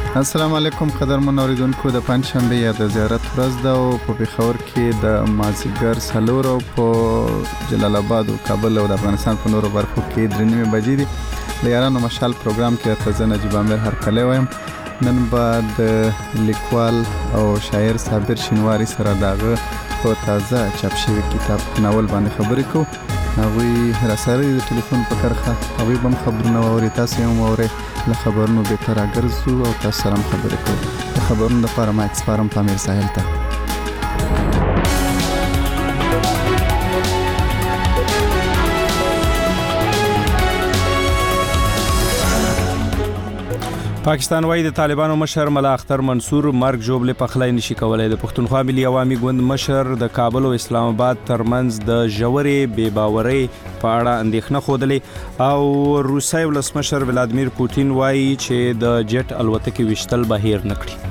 السلام علیکم قدرمن اوریدونکو د پنځشنبه یا د زیارت ورځ ده او په پېښور کې د مازدیګر 4 په جلال آباد او کابل او د افغانستان په نورو برخو کې 3:30 بجې دي. د یارانو مشال پروګرام کې تازه نجیب امیر هرکلی وایم. نن به د لیکوال او شاعر صابر شینواری سره دغه په تازه چاپ شوی کتاب ناول باندې خبرې کوو. هغوی راسره د ټلیفون په کرښه هغوی به هم خبرونه واوري، تاسو هم واورئ. له خبرونو بهتر راګرځو او تاسو سره هم خبرې کوو. د خبرونو لپاره ما اکسپارم پامیر ساحل ته. پاکستان وايي د طالبانو مشر ملا اختر منصور مرګ ژوبلې پخلی نشي کولای. د پښتونخوا ملي عوامي ګوند مشر د کابل او اسلام آباد ترمنځ د ژورې بې باورۍ په اړه اندېښنه ښودلې او روسي ولسمشر ولادیمیر پوتین وايي چې د جټ الوتکې وشتل به هیر نه کړي.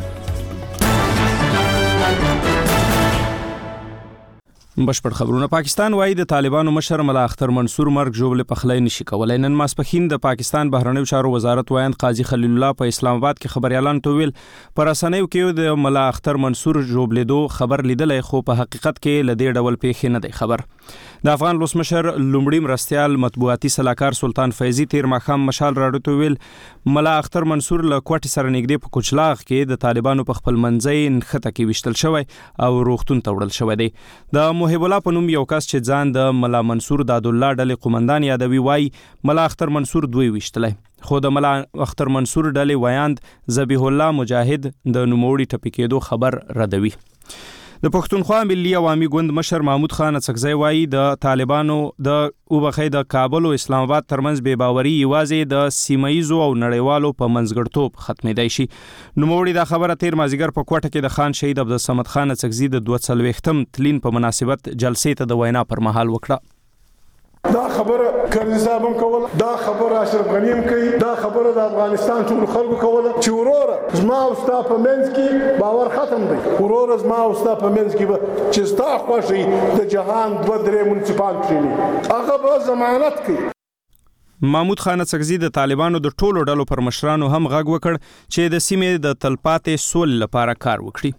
بشپړ خبرونه. پاکستان وايي د طالبانو مشر ملا اختر منصور مرګ ژوبلې پخلی نشي کولای. نن ماسپښین د پاکستان بهرنیو چارو وزارت وایند قاضي خلیل الله په اسلام آباد کې خبريالانو ته ویل پر رسنیو کې د ملا اختر منصور ژوبلېدو خبر لیدلای خو په حقیقت کې لدې ډول پیښې نه دی خبر. د افغان ولسمشر لومړی مرستیال مطبوعاتي سلاکار سلطان فیضی تیر ماښام مشال راډیو ته ویل ملا اختر منصور له کوټې سره نږدې په کوچلاغ کې د طالبانو په خپل منځي نښته کې وشتل شوی او روغتون ته وړل شوی دی. د محب الله په نوم یو کس چې ځان د ملا منصور داد الله ډلې قومندان یادوي وايي ملا اختر منصور دوی وشتلی، خو د ملا اختر منصور ډلې وایند ذبیح الله مجاهد د نوموړي ټپي کېدو خبر ردوي. د پښتونخوا ملي عوامي ګوند مشر محمود خان اڅکزی وايي د طالبانو د کابل او اسلام آباد ترمنځ بې باوري یوازې د سیمایزو او نړیوالو په منځګړتوب ختمېدای شي. نوموړي دا خبره تیر مازیګر په کوټه کې د خان شهید عبدالصمد خان اڅکزي د 42م تلین په مناسبت جلسې ته د وینا پر مهال وکړه. دا خبره کرزي صاحب هم کوله، دا خبره اشرف غنی هم کوي، دا خبره د افغانستان ټول خلکو کوله چې وروره زما او ستا په منځ کې باور ختم دی. وروره زما او ستا په منځ کې به چې ستا خوښي د جهان 2-3 منصفان کښیني هغه به ضمانت کوي. محمود خان اڅکزي د طالبانو د ټولو ډلو پر مشرانو هم غږ وکړ چې د سیمې د تلپاتې سولې لپاره کار وکړي.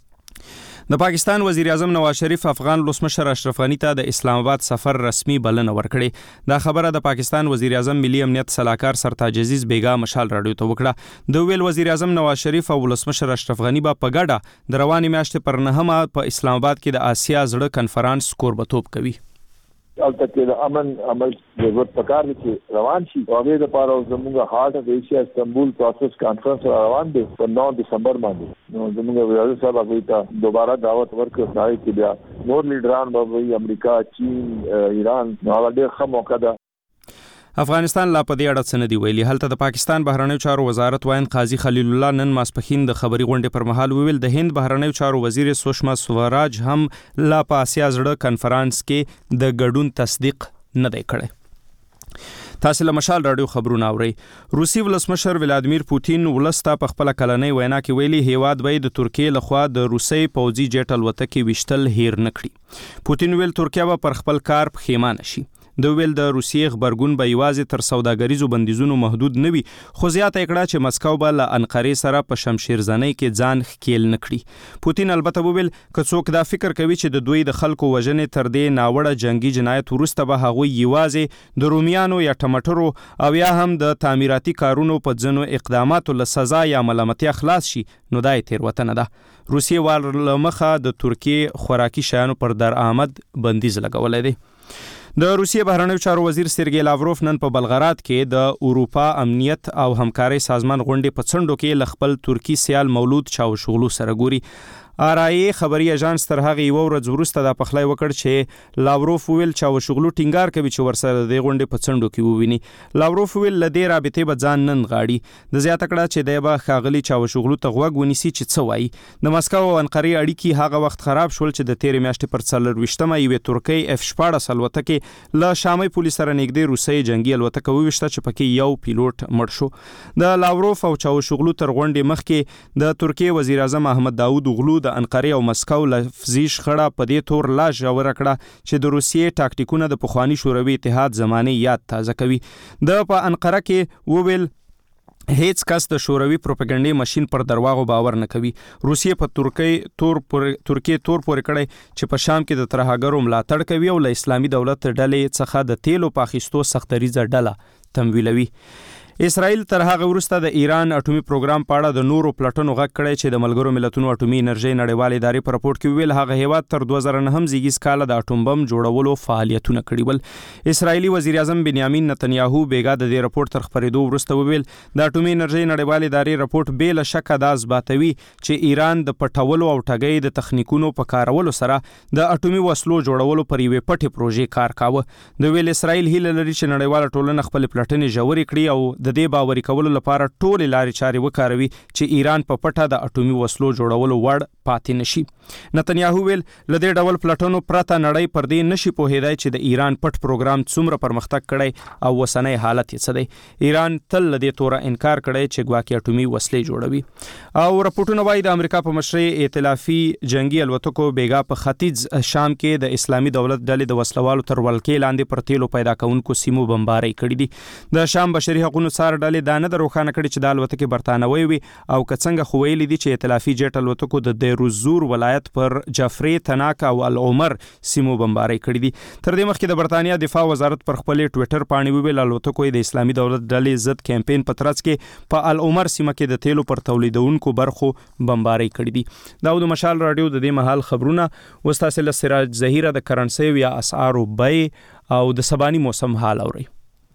د پاکستان وزیر اعظم نواز شریف افغان ولسمشر اشرف غنی ته د اسلام آباد سفر رسمي بلنه ورکړې. دا خبره د پاکستان وزیر اعظم ملي امنیت سلاکار سرتاج عزیز بیگا مشال راډیو ته وکړه. د ویل وزیر اعظم نواز شریف او ولسمشر اشرف غنی په ګډه د روانې میاشتې پر 9 په اسلام آباد کې د آسیا زړه کنفرانس کوربتوب کوي. البته کې د امن عمل د ضرورت پکار دي چې روان شي. هغه د لپاره زموږ هارت اف ایشیا استنبول پروسس کانفرنس روان دي په 9 دسمبر باندې. نو زموږ وزیر صاحب هغه ته دوباره دعوت ورکړ چې بیا نور لیډران به امریکا، چین، ایران نو ډېر ښه موقع ده. افغانستان لا په دې اړه څه نه دی ویلي. هلته د پاکستان بهرنیو چارو وزارت وایند قاضي خلیل الله نن ماسپښین د خبري غونډې پر مهال ویل د هند بهرنیو چارو وزیر سوشما سوراج هم لا په آسیا زړه کنفرانس کې د ګډون تصدیق نه دی کړی. تاسو له مشال راډیو خبرونه اورئ. روسي ولسمشر ولادیمیر پوتین ولسته په خپل کلنۍ وینا کې ویلي هیواد به د ترکیې لخوا د روسي پوځي جټ الوتکې وشتل هیر نه کړي. پوتین ویل ترکیه به پر خپل کار پښیمانه شي. د ویل د روسیې خبرګون به یوازې تر سوداګریزو بندیزونو محدود نه وي، خو زیاته کړه چې مسکو به له انقرې سره په شمشیرزنۍ کې ځان ښکیل نه کړي. پوتین البته وویل که څوک دا فکر کوي چې د دوی د خلکو وژنې تر دې ناوړه جنگي جنایت وروسته به هغوی یوازې د رومیانو یا ټماټرو او یا هم د تعمیراتي کارونو په ځینو اقداماتو له سزا یا ملامتیا خلاص شي نو دا یې تېروتنه ده. روسیې له مخه د ترکیې خوراکي شیانو پر درآمد بندیز لګولی دی. د روسیې بهرنیو چارو وزیر سرګی لاوروف نن په بلغراد کې د اروپا امنیت او همکارۍ سازمان غونډې په څنډو کې ل خپل ترکی سیال مولود چاوشغلو سره ګوري. آرای خبري اژانس تر هغه یو ورځ وروسته د پخلای وکړ چې لاوروف ویل چاوشغلو ټینګار کوي چې ورسره د غونډې په څنډو کې وویني. لاوروف ویل لدې رابطې به ځان نن غاړي. د زیاته کړه چې د به خاغلی چاوشغلو ته غوږ ونیسي چې څه وایي. د مسکو او انقرې اړیکې هغه وخت خراب شول چې د تیرې میاشتې پر 24مه یوې ترکۍ F-14 الوتکې له شامي پولیس سره نږدې روسي جنگي الوتکه وویشته چې پکې یو پیلوټ مړ شو. د لاوروف او چاوشغلو تر غونډې مخکې د ترکیې وزیر اعظم احمد داوود اوغلو د انقرې او مسکو لفظي شخړه په دې تور لا ژوره کړه چې د روسیې ټاکټیکونه د پخوانی شوروي اتحاد زمانه یاد تازه کوي. د په انقره کې وویل هیڅ کس د شوروي پروپاګاندا ماشين پر درواغو باور نه کوي. روسیې په ترکیې تور پورې کړی چې په شام کې د ترهګرو ملاتړ کوي او له اسلامي دولت ډلې څخه د تیلو په اخیستو سختریزه ډله تمویلوي. اسرائیل تر هغه وروسته د ایران اټومي پروګرام په اړه د نورو پلټنو غږ کړی چې د ملګرو ملتونو اټومي انرژي نړیوال ادارې په راپورټ کې ویل هغه هیواد تر 2009 زیږیز کال د اټوم بم جوړولو فعالیتونه کړي ول. اسرائیلی وزیر اعظم بنیامین نتنیاهو بیګا د دې راپورټ تر خبرېدو وروسته ویل د اټومي انرژي نړیوال ادارې راپورټ بې له شکه دا اثباتوي چې ایران د پټولو او ټګۍ د تخنیکونو په کارولو سره د اټومي وسلو جوړولو پر یوې پټې پروژې کار کاوه. د ویل اسرائیل هیله لري چې نړیواله ټولنه خپل پلټنې ژورې کړي او د دې باوري کولو لپاره ټولې لارې چارې وکاروي چې ایران په پټه د اټومي وسلو جوړولو وړ پاتې نشي. نتنیاهو ویل لدې ډول پلټنو پرته نړۍ پر دې نشي پوهېدای چې د ایران پټ پروګرام څومره پرمختګ کړی او وسنۍ حالت یې څه دی. ایران تل لدې توره انکار کړی چې ګواکې اټومي وسلې جوړوي. او راپورټونه وايي د امریکا په مشرۍ ائتلافي جنگي الوتکو بیګا په ختیځ شام کې د اسلامي دولت ډلې د وسلوالو تر ولکې لاندې پر تیلو پیدا کوونکو سیمو بمباري کړې دي. د شام بشري حقوقو څار ډلې دا نه روښانه کړي چې د الوتکې برتانوي وي او که څنګه خو ویلي دي چې ائتلافي جټ الوتکو د دیروزور ولایت پر جعفری تناک او العمر سیمو بمباري کړي دي. تر دې مخکې د برتانیا دفاع وزارت پر خپل ټوئیټر باندې ویل الوتکو د اسلامي دولت ډلې ضد کمپاین په ترڅ کې په العمر سیمه کې د تیلو پر تولیدونکو برخو بمباري کړي دي. دا د مشال رادیو د دې مهال خبرونه وستاسل سراج زهیره د کرنسي یا اسعارو بای او د سباني موسم حال اوري.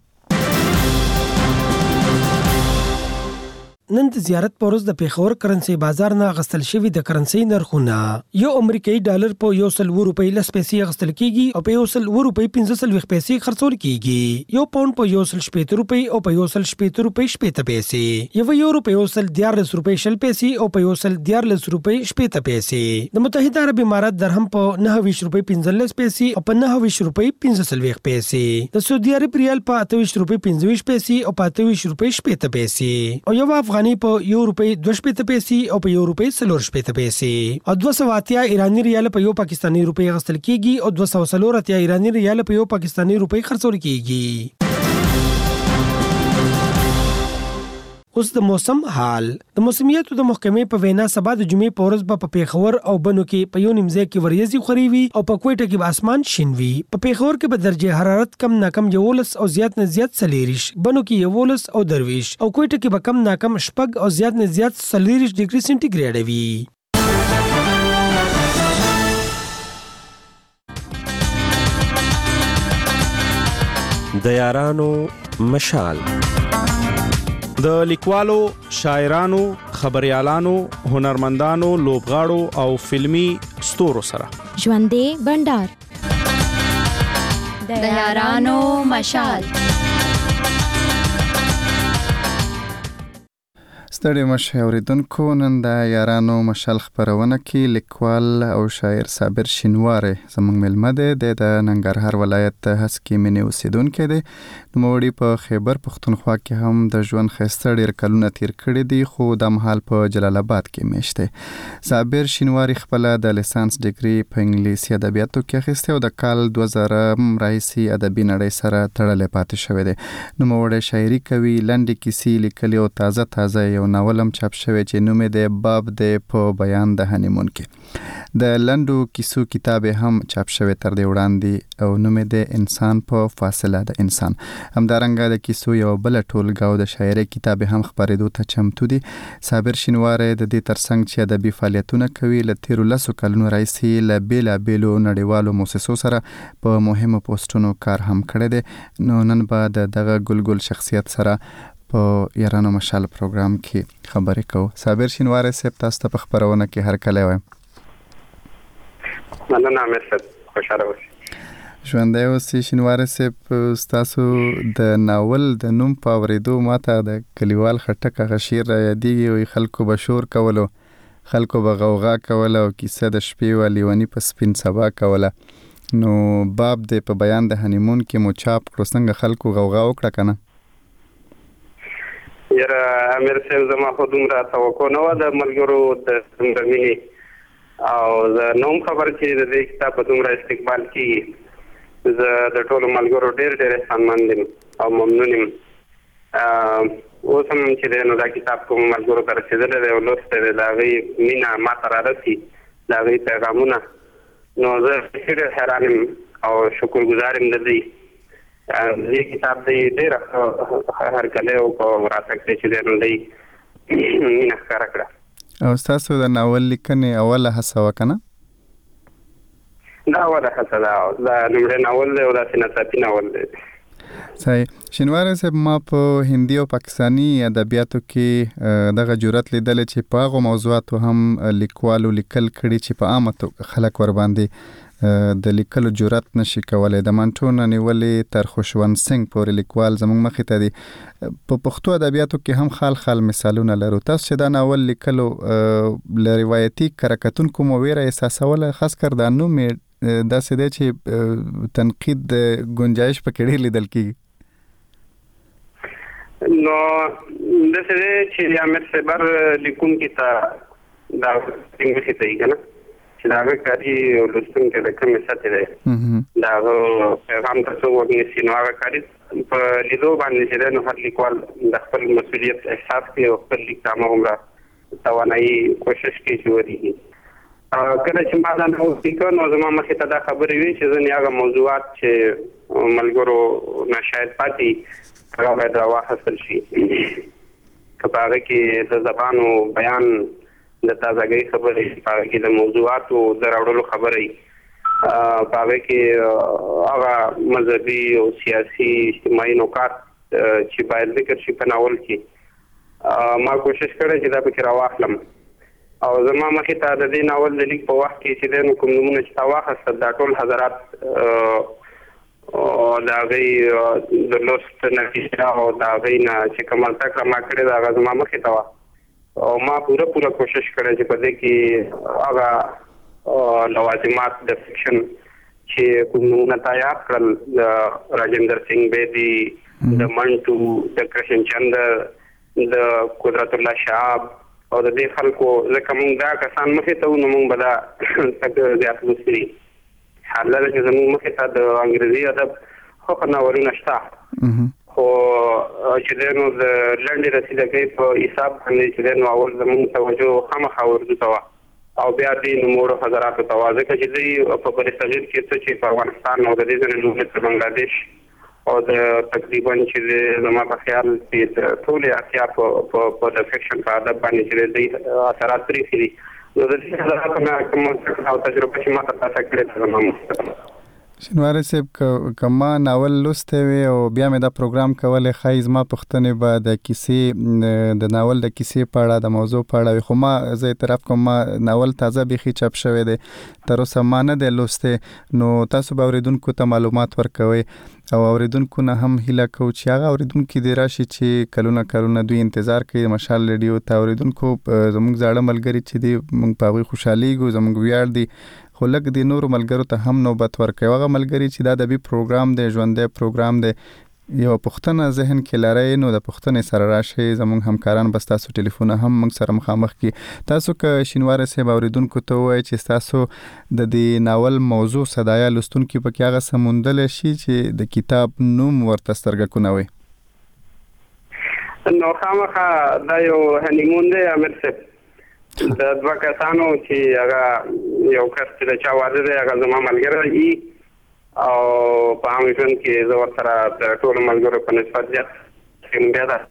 نن د زیارت په ورځ د پیښور کرنسي بازار نه غستل شوی د کرنسي نرخونه یو امریکایي ډالر په 100 روپۍ لس پیسې غستل کیږي او په 100 روپۍ 15 پیسې خرڅول کیږي. یو پاوند په 100 روپۍ او په 100 روپۍ 70 پیسې. یو یورو په 100 روپۍ 10 پیسې او په 100 روپۍ 70 پیسې. د متحده عرب امارات درهم په 29 روپۍ 15 پیسې او په 29 روپۍ 15 پیسې. د سعودي عرب ریال په 28 روپۍ 25 پیسې او په 28 روپۍ 70 پیسې. او یو افغاني په €1.2 پیسې او په €1.4 پیسې او 280 ایرانی ریال په یو پاکستانی روپۍ غستل کیږي او 240 ایرانی ریال په یو پاکستانی روپۍ خرڅول کیږي. اوس د موسم حال. د موسمیاتو د محکمې په وینا سبا د جمعې په ورځ په پیښور او بنو کې په یو نیمځای کې وریځي خوري وي او په کوټه کې به اسمان شین وي. په پیښور کې به درجه حرارت کم ناکم 11 او زیات نه زیات 40، بنو کې 11 او 23 او کوټه کې به کم ناکم 6 او زیات نه زیات 40 ډیګري سنټیګریډ وي. د یارانو مشال د لیکوالو، شاعرانو، خبريالانو، هنرمندانو، لوبغاړو او فلمي ستورو سره ژوندې بندر د یارانو مشال. ستړي مشه اوریدونکو، نن د یارانو مشال خبرونه کې لیکوال او شاعر صابر شینواری زموږ ملمه دی. د ننګرهار ولایت هسکې مینې اوسیدونکی دی. نوموړي په خیبر پښتونخوا کې هم د ژوند ښایسته ډېر کلونه تیر کړي دي، خو د مهال په جلال آباد کې میشت دی. صابر شینواری خپله د لیسانس ډیګري په انګلیسي ادبیاتو کې اخیستی او د کال 2000 راهیسې ادبي نړۍ سره تړلی پاتې شوی دی. نوموړی شاعري کوي، لنډې کیسې لیکلي او تازه یو ناولم چاپ شوی چې نوم یې د باب دی په بیان د هنیمون کې. د لنډو کیسو کتاب هم چاپ شوی تر دې وړاندې او نوم یې د انسان په فاصله د انسان. همدارنګه د کیسو یو بل ټولګه او د شاعرۍ کتاب هم خپرېدو ته چمتو دي. صابر شینواری د دې ترڅنګ چې ادبي فعالیتونه کوي، له تیرو 10 کلونو راهیسې له بیلابیلو نړیوالو مؤسسو سره په مهمو پوسټونو کار هم کړی دی. نو نن به د دغه ګلګل شخصیت سره په یارانو مشال پروګرام کې خبرې کوو. صابر شینواری صاحب، تاسو ته په خبرونه کې هر کله وایم. مننه امیر صاحب، خوشاله اوسئ. ژوندی اوسئ. شینواری صاحب، ستاسو د ناول د نوم په اورېدو ماته د کلیوال خټک هغه شعر را یادېږي، وایي خلکو به شور کولو، خلکو به غوغا کوله او کیسه د شپې وه لیوني په سپین سبا کوله. نو باب دی په بیان د هنیمون کې مو چاپ کړو، څنګه خلکو غوغا وکړه که نه؟ یاره امیر صاحب، زما خو دومره توقع نه وه د ملګرو د دومره مینې او زه نه هم خبر چې د دې کتاب په دومره استقبال کېږي. زه د ټولو ملګرو ډېر احسانمند یم او ممنون یم. اوس هم چې نو دا کتاب کوم ملګرو ته رسېدلی دی او لوستی دی د هغې مینه ما ته رارسي د هغې پیغامونه نو زه ډېر حیران یم او شکرګزار یم د دوی دې کتاب دی ډېره هرکلی او په راتګ دی چې دی نو دی مینه ښکاره کړه او ستاسو د ناول لیکنې اوله هڅه وه که نه دا اوله هڅه ده دا لومړی ناول دی او داسې ناڅاپي ناول دی صحیح شینواری صاحب ما په هندي او پاکستانی ادبیاتو کې دغه جرأت لیدل چې په هغو موضوعاتو هم لیکوالو لیکل کړي چې په عامه خلک ور باندې د لیکلو جرأت نشي کولای د منټو نه نیولې تر خوشوند سنگ پورې لیکوال زموږ مخې ته دي په پښتو ادبیاتو کې هم خال مثالونه لرو تاسو چې دا ناول لیکلو له روایتي کره کتونکو مو ویره احساسوله خاص کر دا نوم داسې دی چې تنقید گنجائش پکې ډېر لیدل کېږي نو داسې دی چې امیر صبر لیکونکي ته دا مخې ته یي که نه چې د هغه کاري او لوستونکي د کومې سطحې دی د هغه پیغام ته څوک ورنیسي نو هغه کاري په لیدو باندې چې دی نو هر لیکوال د خپل مسؤلیت احساس کوي او خپل لیک ته هماغومره توانایي کوشش کوي چې ورېږي کله چې ما دا ناول لیکه نو زما مخې ته دا خبرې وي چې ځینې هغه موضوعات چې ملګرو نه شاید پاتې هغه باید راواخیستل شي که په هغه کې د زبانو بیان د تازګۍ خبرې په هغه کې د موضوعاتو د راوړلو خبرې په هغه کې هغه مذهبي او سیاسي اجتماعي نکات چې باید ذکر شي په ناول کې ما کوشش کړی چې دا پکې راواخلم او زما مخې ته د دې ناول د لیک په وخت کې چې دی نو کوم نومونه چې تا واخیستل دا ټول حضرات د هغې د لوست نتیجه او د هغې نه چې کومه زده کړه ما کړې ده هغه زما مخې ته وه او ما پوره کوشش کړی چې په دې کې هغه لوازمات د فکشن چې کوم نومونه تا یاد کړل د راجندر سنگھ بیدي د منټو د کرشن چندر د قدرت الله شهاب او د دې خلکو ځکه موږ دا کسان مخې ته وو نو موږ به دا تګ زیات لوستي حال دا چې زموږ مخې ته د انګریزي ادب ښه ناولونه شته خو چې دی نو د لنډې رسیدګۍ په حساب باندې چې دی نو اول زموږ توجه خامخا اردو ته وه او بیا دې نوموړو حضراتو ته وه ځکه چې دوی په برصغیر کې څه چې په افغانستان او د دې ځینې نومې تر بنګلادیش او د تقریبا چې زما په خیال چې ټولې اړتیا په د فکشن په ادب باندې چې دوی اثرات پرېښي دي نو د دې حضراتو نه کوم او تجربه چې ما ته پاته کړې ده زما شینواری صاحب که ما ناول لوستی وي او بیا مې دا پروګرام کولی ښایي زما پوښتنې به د کیسې د ناول د کیسې په اړه د موضوع په اړه وي خو ما زه اعتراف کوم ما ناول تازه بیخي چاپ شوی دی تر اوسه ما نه دی لوستی نو تاسو به اورېدونکو ته معلومات ورکوئ او اورېدونکو نه هم هیله کوو چې هغه اورېدونکي دې راشي چې کلونه دوی انتظار کوي مشال ریډیو ته اورېدونکو زموږ زاړه ملګري چې دي موږ په هغوی خوشحالیږو زموږ ویاړ دي خو لږ د نورو ملګرو ته هم نوبت ورکوي هغه ملګري چې دا ادبي پروګرام دی ژوندی پروګرام دی یو پوښتنه ذهن کې لرئ نو د پوښتنې سره راشئ زموږ همکاران به ستاسو ټلیفونه هم موږ سره مخامخ کړي تاسو که شینواری صاحب اورېدونکو ته ووایئ چې ستاسو د دې ناول موضوع صدایا لوستونکي پکې هغه څه موندلی شي چې د کتاب نوم ورته سترګکونه وي نو خامخا دا یو هنیمون دی امیر صاحب د دوه کسانو چې هغه یو کس چې د چا واده دی هغه زما ملګری وي او په عام ژوند کې زه ورسره د ټولو ملګرو په نسبت زیات بیا ده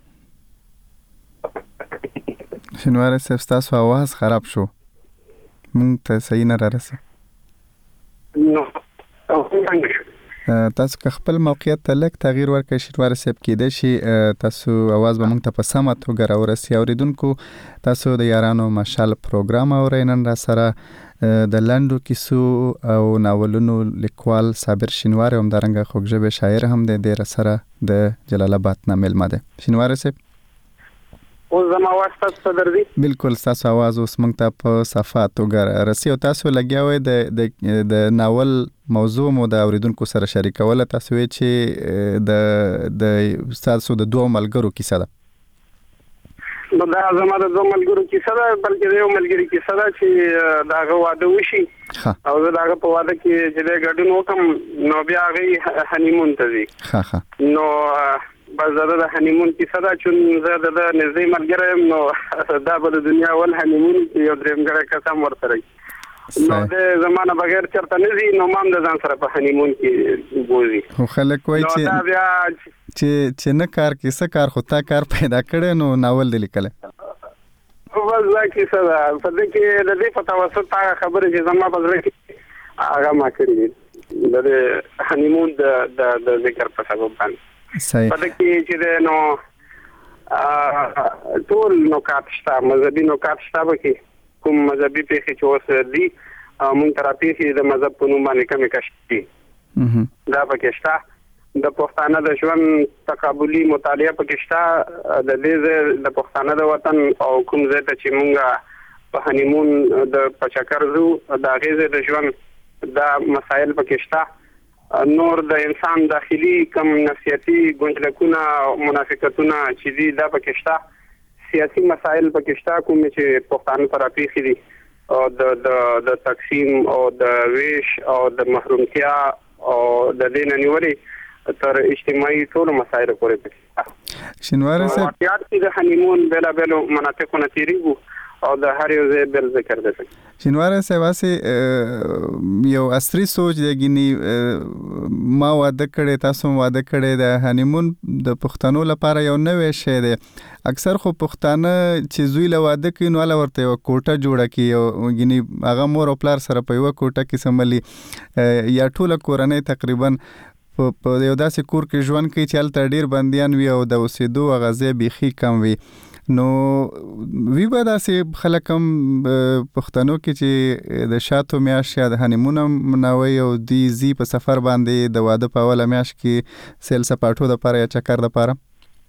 شینواری صاحب ستاسو اواز خراب شو موږ ته صحیح نه رارسي نو څنګه شو تاسو که خپل موقعیت ته لږ تغییر ورکړئ شینواری صاحب کېدای شي تاسو اواز به موږ ته په سمه توګه راورسي اورېدونکو تاسو د یارانو مشال پروګرام اورئ نن را سره د لنډو کیسو او ناولونو لیکوال صابر شینواری همدارنګه خوږژبی شاعر هم دی دی را سره د جلال آباد نه میلمه دی شینواری صاحب اوس زما اواز تاسو ته درځي بالکل ستاسو اواز اوس موږ ته په صفا توګه رسي او تاسو لګیا وئ د ناول موضوع مو د اورېدونکو سره شریکوله تاسو وایئ چې د ستاسو د دوه ملګرو کیسه ده نو دا زما د دوه ملګرو کیسه ده بلکې د یو ملګري کیسه ده چې د هغه واده وشي او زه د هغه په واده کې چې دی ګډون وکړم نو بیا هغوی هنیمون ته ځي نو بس د هنیمون کیسه دا چې زه د نږدې ملګری نو دا به د دنیا ول هنیمون کې یو درېمګړی قسم ورسره نو د زمانه بغیر چرته نه ځي نو مام د ځان سره په هنیمون کې بوزي. خو خلک وایي چې نه کار کیسه کار خو تا کار پیدا کړي نو ناول دی لیکل. بس دا کیسه ده په دې کې د دې په توسط هغه خبرې چې زما په زړه کې هغه ما کړي د هنیمون د ذکر په سبب باندې صحیح. په دې کې چې نو ټول نکات شته مذهبي نکات شته به کوم مذهبي پیښې چې اوس دي مونږ تر پیښې د مذهب په نوم باندې کمې کشتي دا پکې شته د پښتانه د ژوند تقابلي مطالعه پکې شته د دې د پښتانه د وطن او کوم ځای ته چې مونږ په هنیمون د پچکر زو د غیزه د ژوند دا مسائل پکې شته نور د انسان داخلي کم نفسیاتي ګنجلکونه منافقتونه چې دي دا پکې شته سیاسي مسائل پکې شته کوم چې پښتانه پر اپیخي دي او د تقسیم او د ویش او د محرومتیا او د دین نیولې تر اجتماعي ټول مسائل پورې پکې شینواره صاحب واقعیت کې د هنیمون بلا بلا مناطقونه تیریږي او د هر یو ځای بل ذکر دی. شینواره صاحب واسه یو عصري سوچ دی ګینی ما واده کړی تاسو واده کړی د هنیمون د پښتنو لپاره یو نوې شی دی. اکثر خو پښتانه چې زوی له واده کوي نو له ورته یو کوټه جوړه کی او ګینی هغه مور او پلار سره په یو کوټه کې سملي یا ټوله کورنۍ تقریبا په یو داسې کور کې ژوند کوي چې هلته ډیر بندیان وي او د اوسېدو غزې بیخي کم وي. نو وی به داسې خلک هم پښتنو کې چې د شاتو میاشت یا د هنیمون مناوي او دی زی په سفر باندې د واده په اوله میاشت کې سیل سپاټو د پاره یا چکر د پاره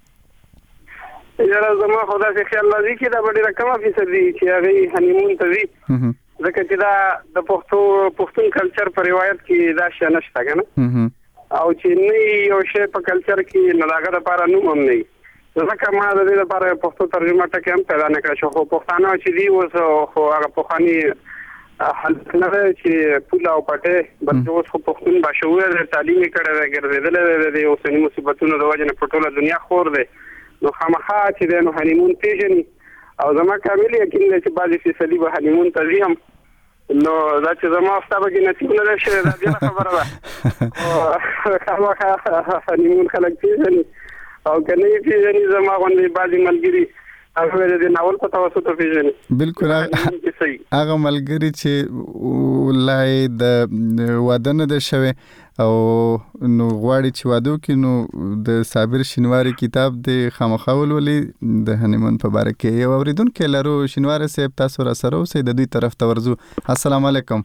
یاره زما خدا چې خیال لازم کې دا ډېر کم فیصدي چې هغه هنیمون ته وي ځکه چې دا د پښتون کلچر په روایت کې دا شی نشته کنه او چې نه یو شی په کلچر کې نه لاګه د پاره نوم هم نه ځکه ما د دې لپاره پښتو ترجمه ټکی هم پیدا نه کړ خو پښتانه چې دی اوس خو هغه پخوانی حالت نه چې پولا او پټه بلکې اوس خو پښتون بشوره د تعلیم کړه ګرځیدل د اوسنی مصیبتونو د وجه نه په ټوله دنیا خور دی نو خامخا چې د هنیمون پیژني او زما کامل یقین دی چې بعضی فیصدي به هنیمون تزیم نو دا چې زما افته به نصیب نه شي دا ډیره خبره ده خامخا هنیمون خلک پیژني او کنه پیژني زما باندې بعضی ملګری هغه د ناول په توسط پیژني بالکل هغه ملګری چې لای د واده نه د شوه او نو غواړي چې واده کې نو د صابر شینواری کتاب د خامخول ولې د هنیمون په باره کې یو اوریدونکو لرو شینواری صاحب تاسو را سره اوسئ د دوی طرف ته ورزو. السلام علیکم.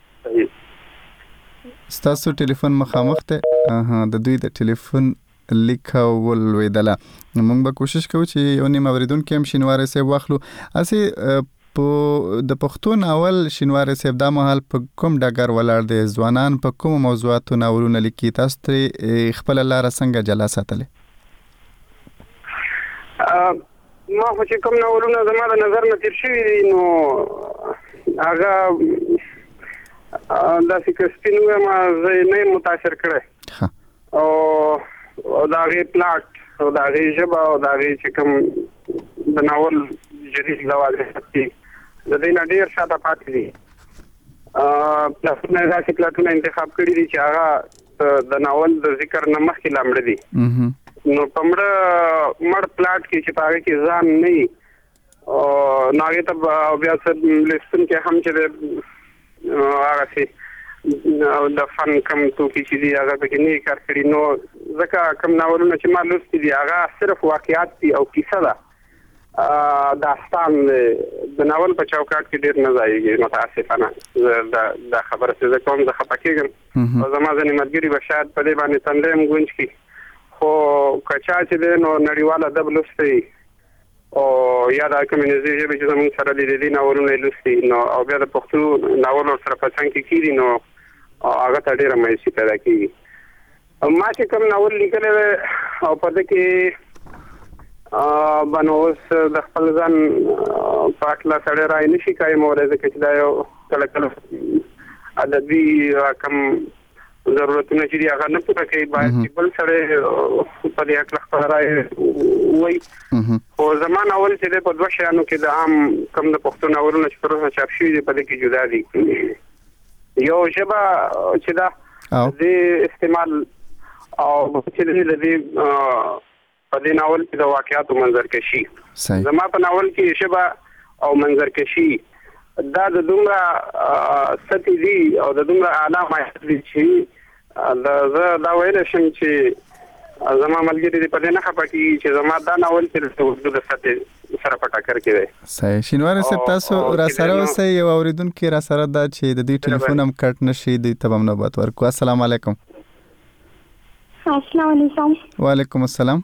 تاسو ټلیفون مخامخ ته د دوی د ټلیفون لیکه ولویدله موږ به کوشش کوو چې یو نیم اوریدونکو هم شینواری صاحب واخلو. اسی په د پښتو ناول شینواری صاحب دا مهال په کوم ډګر ولاړ دی ځوانان په کوم موضوعاتو ناولونه لیکي تاسو ته خپل لار څنګه جلا ساتلې؟ ما خو چې کوم ناولونه زما د نظر نه تیر شوي دي نو هغه داسې که سپین وایم زه نه یم متاثر کړی او دا غي پلاټ او دا غي ژبه او دا غي چې کوم د ناول جديد لوازم دي د دې نه ډیر شاته پاتې دي پلاټونه راځي پلاټونه انتخاب کړی دي چې هغه د ناول د ذکر نه مخکې لامل دي نو مړ پلاټ کې چې پاره کې ځان نه او ناګه ته بیا څه لستون کې هم چې هغه سي د فن کم توکي چې دی هغه به نه کار کړی نو ځکه کم ناولونه چې ما لوستي دي هغه صرف واقعیات دي او کیسه ده داستان د ناول په چوکاټ کې ډیر نه ځایږي متاسفانه دا خبره څه کوم زه خپکیږم او زما ځنې ملګري به شاید په دې باندې تندیم ګونج کی خو کچا چې دی نو نړیواله ادب لوستي او یا د کمیونیزم چې زموږ سره د دې ناولونه لوستي نو او بیا د پښتو ناول سره په څنګه کې کیږي نو هغه ته ډیره مایوسي پیدا کیږي ما چې کوم ناول لیکل او په دې کې بنوس د خپل ځان پاکلا سره راي نشي کوي مورې ځکه چې دا یو کله ادبي کم ضرورتونه چې هغه نه پوره کوي باید بل سره په دې حق خبره وي او زمان اول چې په دوه شانو کې د عام کم د پښتون اورونه چې پروسه چاپ شوی دی په دې کې جدا دي یو ژبه چې دا د استعمال او چې د دې په دې ناول کې د واقعاتو منظر کشي زما په ناول کې ژبه او منظر کشي دا د دومره ستې دي او د دومره اعلی معیار دي چې دا ویل شم چې زما ملګری په دې نه خپکی چې زما دا ناول چې د ستې سره په ټاکر کې دی صحیح شینوار صاحب تاسو را سره اوسئ یو اوریدونکو را سره دا چې د دې ټلیفون هم کټ نشي د تبم نوبت ورکو السلام علیکم السلام علیکم وعلیکم السلام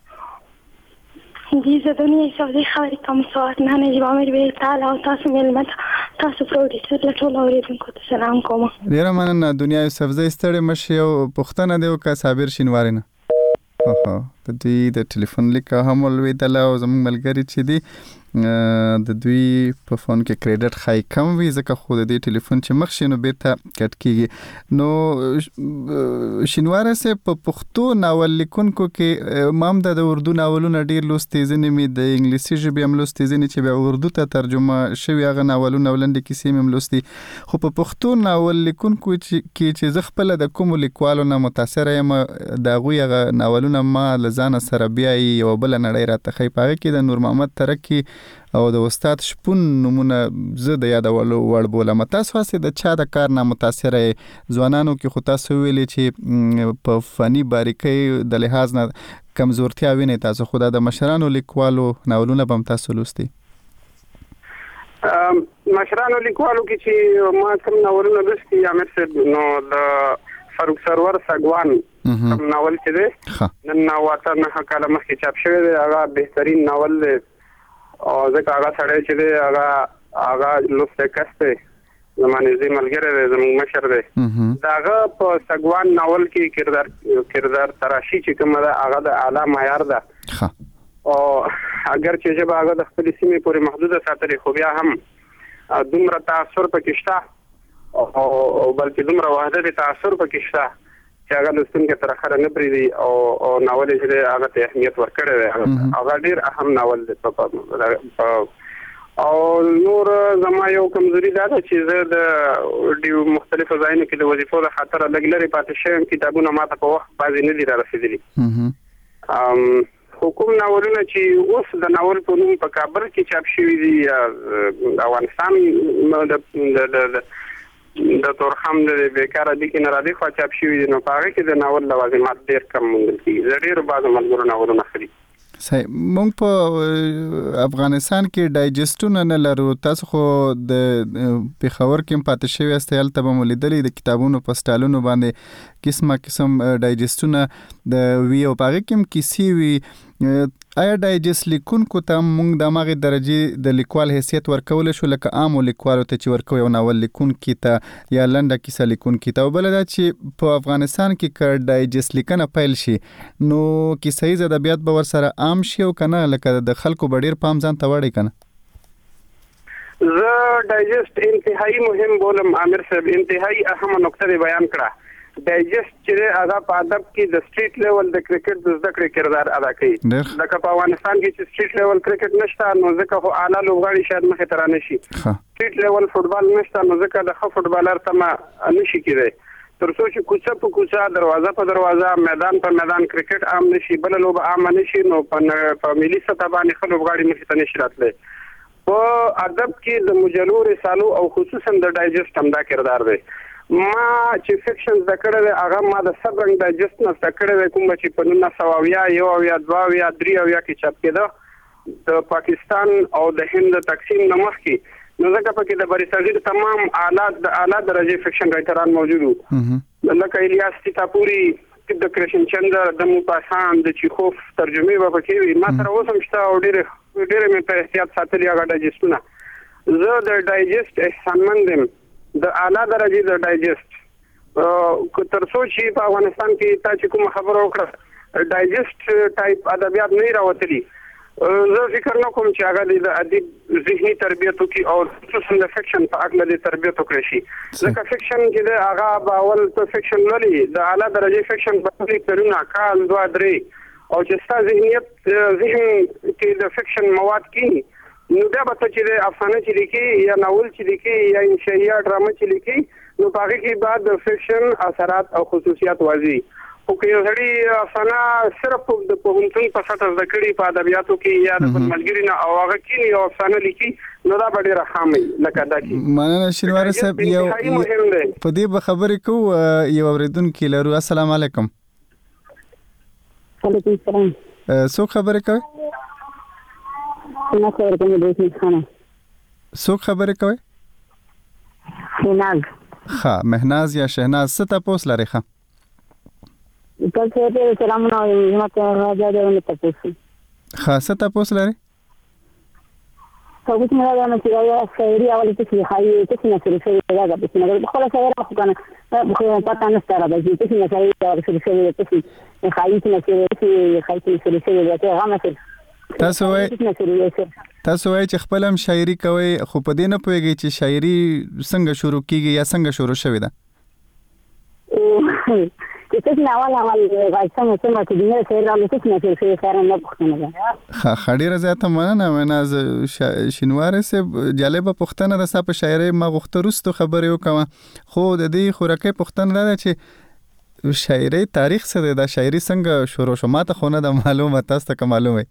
جی زه دنیا سعودي خبرې کوم سوات نه نجيب عامر به تعالی او تاسو ملمت تاسو پروډوسر له ټول اوریدونکو ته سلام کوم ډیره مننه دنیا سبزی ستړي مشي او پښتنه دی او کا صابر شینوارینه اوه د دې د ټلیفون لیک هم ولویدل او زموږ ملګری چې دی د دوی په فون کې کریډټ خای کم وي ځکه خو د دې ټلیفون چې مخ شینو بیرته کټ کیږي نو شینواره سه په پښتو ناول لیکونکو کې مام د اردو ناولونه ډیر لوستي ځنې می د انګلیسي ژبې هم لوستي ځنې چې به اردو ته ترجمه شوی هغه ناولونه ولندې کیسې هم لوستي خو په پښتو ناول لیکونکو چې زه خپل د کوم لیکوالو نه متاثر یم دا غوی هغه ناولونه ما لزان سره بیا یو بل نړۍ راته خې پاره کې د نور محمد ترکی او د استاد شپون نمونه زه د یادولو وړ بولم تاسو واسه د چا د کار نه متاثر ځوانانو کې خو تاسو ویلي چې په فني باریکۍ د لحاظ نه کمزورتیا ویني تاسو خو د مشرانو لیکوالو ناولونه بم تاسو لوستي مشرانو لیکوالو کې چې ما کوم ناولونه لوستي امیر صاحب نو د فاروق سرور سګوان کوم ناول چې دی نن واته نه کاله مخکې چاپ شوی دی هغه بهترین ناول دی او ځکه هغه سړی چې دی هغه لوسته کسته زمانه زی ملګری دی زموږ مشر دی داغه په سګوان ناول کې کردار تراشی چې کومه ده هغه د اعلی معیار ده او اگر چې جبه هغه د خپل سیمې پورې محدوده ساتلې خو بیا هم دومره تاثیر پکې شته او بلکې دومره وحدت تاثیر پکې شته چې هغه لستونکو تر اخره نه پریدي او ناول چې هغه ته اهمیت ورکړی دی هغه ډیر اهم ناول دی او نور زما یو کمزوري دا ده چې زه د مختلفو ځایونو کې د وظیفو د خاطر لږ لرې پاتې شوم کتابونه ماته په وخت بعضې نه دي را رسېدلي حکوم ناولونه چې اوس د ناول په نوم په کابل کې چاپ شوي دي افغانستان د تورخم د بیکاره دي کې نه را دي خوا چاپ شوي دي نو په هغه کې د ناول لوازمات ډېر کم موندل کېږي زه ډېرو بعضو ملګرو ناولونه اخلي صحیح مونږ په افغانستان کې ډایجسټونه نه لرو تاسو خو د پیښور کې پاتې شوی است هلته به مو لیدلې د کتابونو په سټالونو باندې قسم ډایجسټونه د وی او پاره کې کیسې وی آیا ډایجسټ لیکونکو ته موږ د ماغه درجه د لیکوال حیثیت ورکول شو لکه عام لیکوالو ته چې ورکو یو ناول لیکونکو ته یا لنډه کیسه لیکونکو ته بل دا چې په افغانستان کې ک ډایجسټ لیکنه پیل شي نو کیسې ز ادبیات به ور سره عام شي او کنه لکه د خلکو بډیر پام ځان ته وړي کنه زه ډایجسټ انتهایی مهم بولم امیر صاحب انتهایی اهم نقطه بیان کړه ډایجسټ چې هغه په ادب کې د سټریټ لیول د کرکټ د زده کړې کردار ادا کوي لکه په افغانستان کې چې سټریټ لیول کرکټ نشته نو ځکه خو اعلی لوبغاړي شاید مخې ته رانشي سټریټ لیول فوټبال نشته نو ځکه د ښه فوټبالر ته نشي کېدی تر څو چې کوڅه په کوڅه دروازه په دروازه میدان په میدان کرکټ عام نشي بل لوب عام نشي نو په ملي سطح باندې ښه لوبغاړي مخې ته نشي راتلی په ادب کې د مجلو رسالو او خصوصا د ډایجسټ هم دا کردار دی ما چې فکشن زده کړی دی هغه ما د سبرنګ ډایجسټ نه زده کړی دی کومه چې په 1900 کې چاپ کېده د پاکستان او د هند تقسیم نه مخکې نو ځکه پکې د بری صغیر تمام اعلی درجه فکشن رایټران موجود وو لکه الیاس تیتاپوري د کرشن چندر د موپاسان د چیخوف ترجمه به پکې وي ما سره اوس هم شته او ډېر مې په احتیاط ساتلي هغه ډایجسټونه زه د ډایجسټ احسانمند یم د اعلی درجه د ډایجسټ تر څو چې په افغانستان کې تا چې کوم خبره وکړه ډایجسټ ټایپ ادبیات نه راوتلي زه فکر نه کوم چې هغه د ادب ذهني تربیت کوي او خصوصا د فکشن په اړه د تربیت وکړي شي. ځکه فکشن چې د هغه باول په فکشن لري د اعلی درجه فکشن په کارونه کال 2-3 او چې ستاسو ذهنیت ذهن کې د فکشن مواد کې نو دا به چې د افسانه چې لیکي یا ناول چې لیکي یا انشائیه ډرامه چې لیکي نو هغه کې بعد د فکشن اثرات او خصوصیات واضح او که یو سړی افسانه صرف د پوهنتون په سطح زده کړي په ادبیاتو کې یا د ملګري نه او هغه کې یو افسانه لیکي نو دا به ډېره خامي لکه دا کې. مننه شینواری صاحب. یو په دې به خبرې کوو یو اوریدونکو لرو. السلام علیکم. وعلیکم السلام. څوک خبرې کوي؟ نه خبرې کوم د خانه. څوک خبرې کوي؟ مهناز. ها مهناز یا شهناز څه تاسو لري ښه؟ تاسو ته سلامونه وایم. ماته راځه د تاسو. خاصه تاسو لري؟ تاسو ته راځه چې یا شاعري اولې ته خایي ته نه سره سره راځه په څنګه په خپل سره خو کنه په پتا نه ستاره به چې ته نه سره سره سره ته خایي ته نه سره خایي سره سره ته هغه نه تاسو وای چې خپل هم شاعري کوي خو په دې نه پوهیږي چې شاعري څنګه شروع کیږي یا څنګه شروع شوې ده. چې څنګه اول غاښونه څنګه چې دنیا سره راځي څنګه چې خیرن نه پښتنه ده. ها خډيره زیاته مننه شینواری صاحب. جالبه پښتنه ده صاحب شاعري ما غوښته رستو خبرې وکم خو د دې خورکه پښتنه ده چې شاعري تاریخ څه ده شاعري څنګه شروع شو ماته خو نه د معلومه تاسو ته معلومه.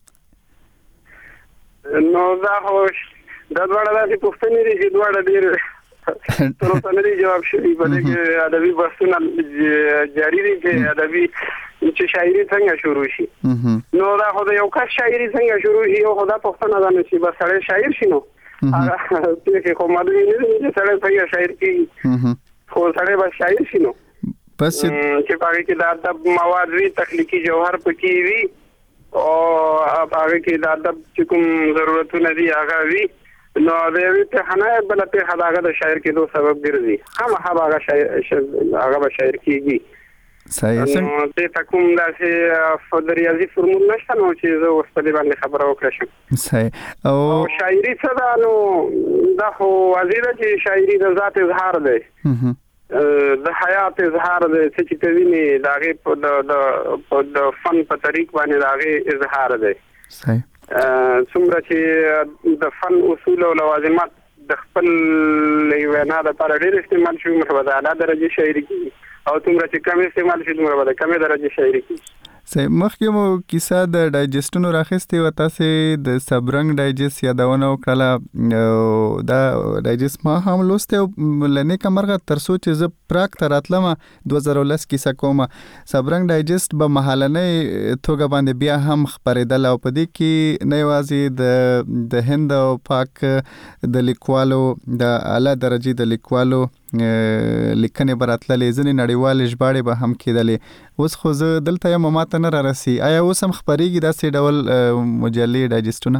نو دا خو د دوړه د پښتنې لري چې دوړه ډېر تر اوسه نه جواب شوی په دې کې ادبي بحثونه جاری دي چې ادبي چې شاعري څنګه شروع شي. نو دا خو د یو کس شاعري څنګه شروع شي او خدا پښتنه ده چې بس سړی شاعر شي نو هغه چې خو معلومه نه دي چې سړی څنګه شاعر کیږي خو سړی بس شاعر شي نو بس چې پاره کې د ادب مواد وی تخلیقي جوهر پکې وي او هغه کې د ادب چې کوم ضرورتونه دي هغه وي نو د دې ته حنا بل ته هغه د شاعر کې دوه سبب ګرځي هم هغه شاعر به شاعر کیږي. صحیح نو د تکوم داسې د ریاضي فرمول نشته نو چې زه اوس په دې باندې خبره وکړم. صحیح او شاعري څه ده نو دا خو واضح ده چې شاعري د ذات اظهار دی د حیات اظهار دی چې ته ویني دا غي په د فن په طریق باندې دا غي اظهار دی. صحیح څومره چې د فن اصول او لوازمات د خپل وینا د لپاره ډېر استعمال شوی مخه د اعلی درجه شاعري کوي او څومره چې کم استعمال شي څومره د کم درجه شاعري کوي. صحیح. مخکې مو کیسه د ډایجسټونو راخستې و تاسو د سبرنګ ډایجست یادونه وکړه دا ډایجست ما هم لوسته لنه کمرغه ترسو چې ز پراک تراتلم 2010 کیسه کوم سبرنګ ډایجست به محلنه توګه باندې بیا هم خبرېدل او په دې کې نه یوازې د هند او پاک د لیکوالو د اعلی درجه د لیکوالو لیکنې براتللې ځنې نړیوال ژباړې به هم کېدلې. اوس خو زه دلته یم ماته نه رارسي آیا اوس هم خبرېږي داسې ډول مجلې ډایجسټونه؟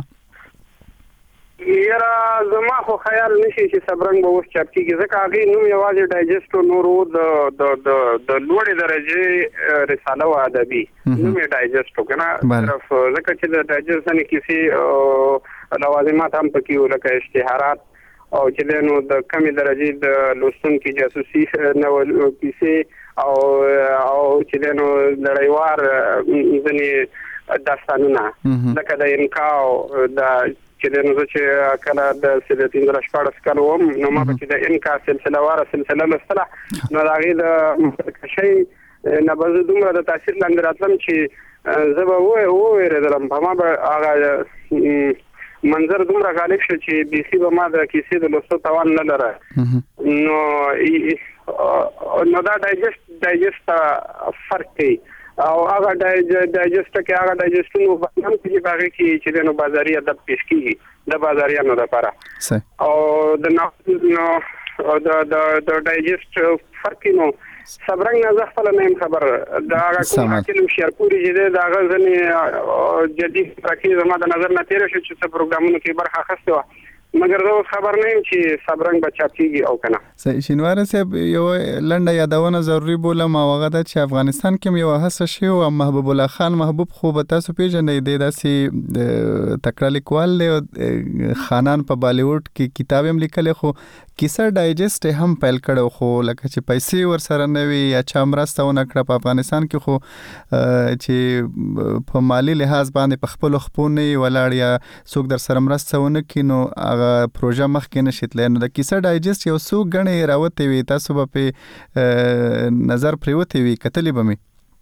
یاره زما خو خیال نشي چې سبرنګ به اوس چاپ کېږي ځکه هغې نوم یوازې ډایجسټ و نورو د لوړې درجې رساله و ادبي نوم یې ډایجسټ و که نه صرف ځکه چې د ډایجسټ ځنې کیسې لوازمات هم پکې وو لکه اشتهارات او چې نو د کمې درجې د لوستونکي جاسوسي ناول کیسې او چې نو نړیوال ځنې داستانونه لکه د انکاو د چې نو چې کله د 1314 کال وم نو ما چې د انکا سلسله واره سلسله لوستله نو د هغې د شی نه به زه دومره د تاثیر لاندې راتلم چې زه به وویرېدلم په ما به هغه منظر دومره غالب شو چې بیخي به ما د کیسې د لوستو توان نه لره. نو دا ډایجسټ فرق کوي او هغه ډایجسټ کې هغه ډایجسټونو هم چې هغه کې چې نو بازاري ادب پیش کیږي د بازاریانو لپاره او د ډایجسټ فرق نو سبرنګ نه ځخله نه خبر دا هغه کوم حکیم شیرپوري چې دا هغه ځنې جدي راکې زما د نظر نه تیر شو چې څه پروګرامونو کې برخه اخیسته مګر زه خبر نه یم چې صبرنګ بچا کیږي او کنه. شینوار صاحب یو لنډه یادونه ضروری بولم او هغه د افغانستان کې یو هڅه شی او محبوب الله خان محبوب خو به تاسو پیژنئ د داسې تکړه لیکوال دی خانان په بالیوډ کې کتاب هم لیکل خو کیسه ډایجست هم پیل کړو خو لکه چې پیسې ور سره نه وي یا چا مرسته ونه کړه په افغانستان کې خو چې په مالی لحاظ باندې په خپل خپونه ولاړ یا څوک در سره مرسته ونه کینو هغه پروژه مخکې نشیتل نو د کیسه ډایجست یو څو غنې راوته وي تاسو په نظر پریوته وي کتلې به می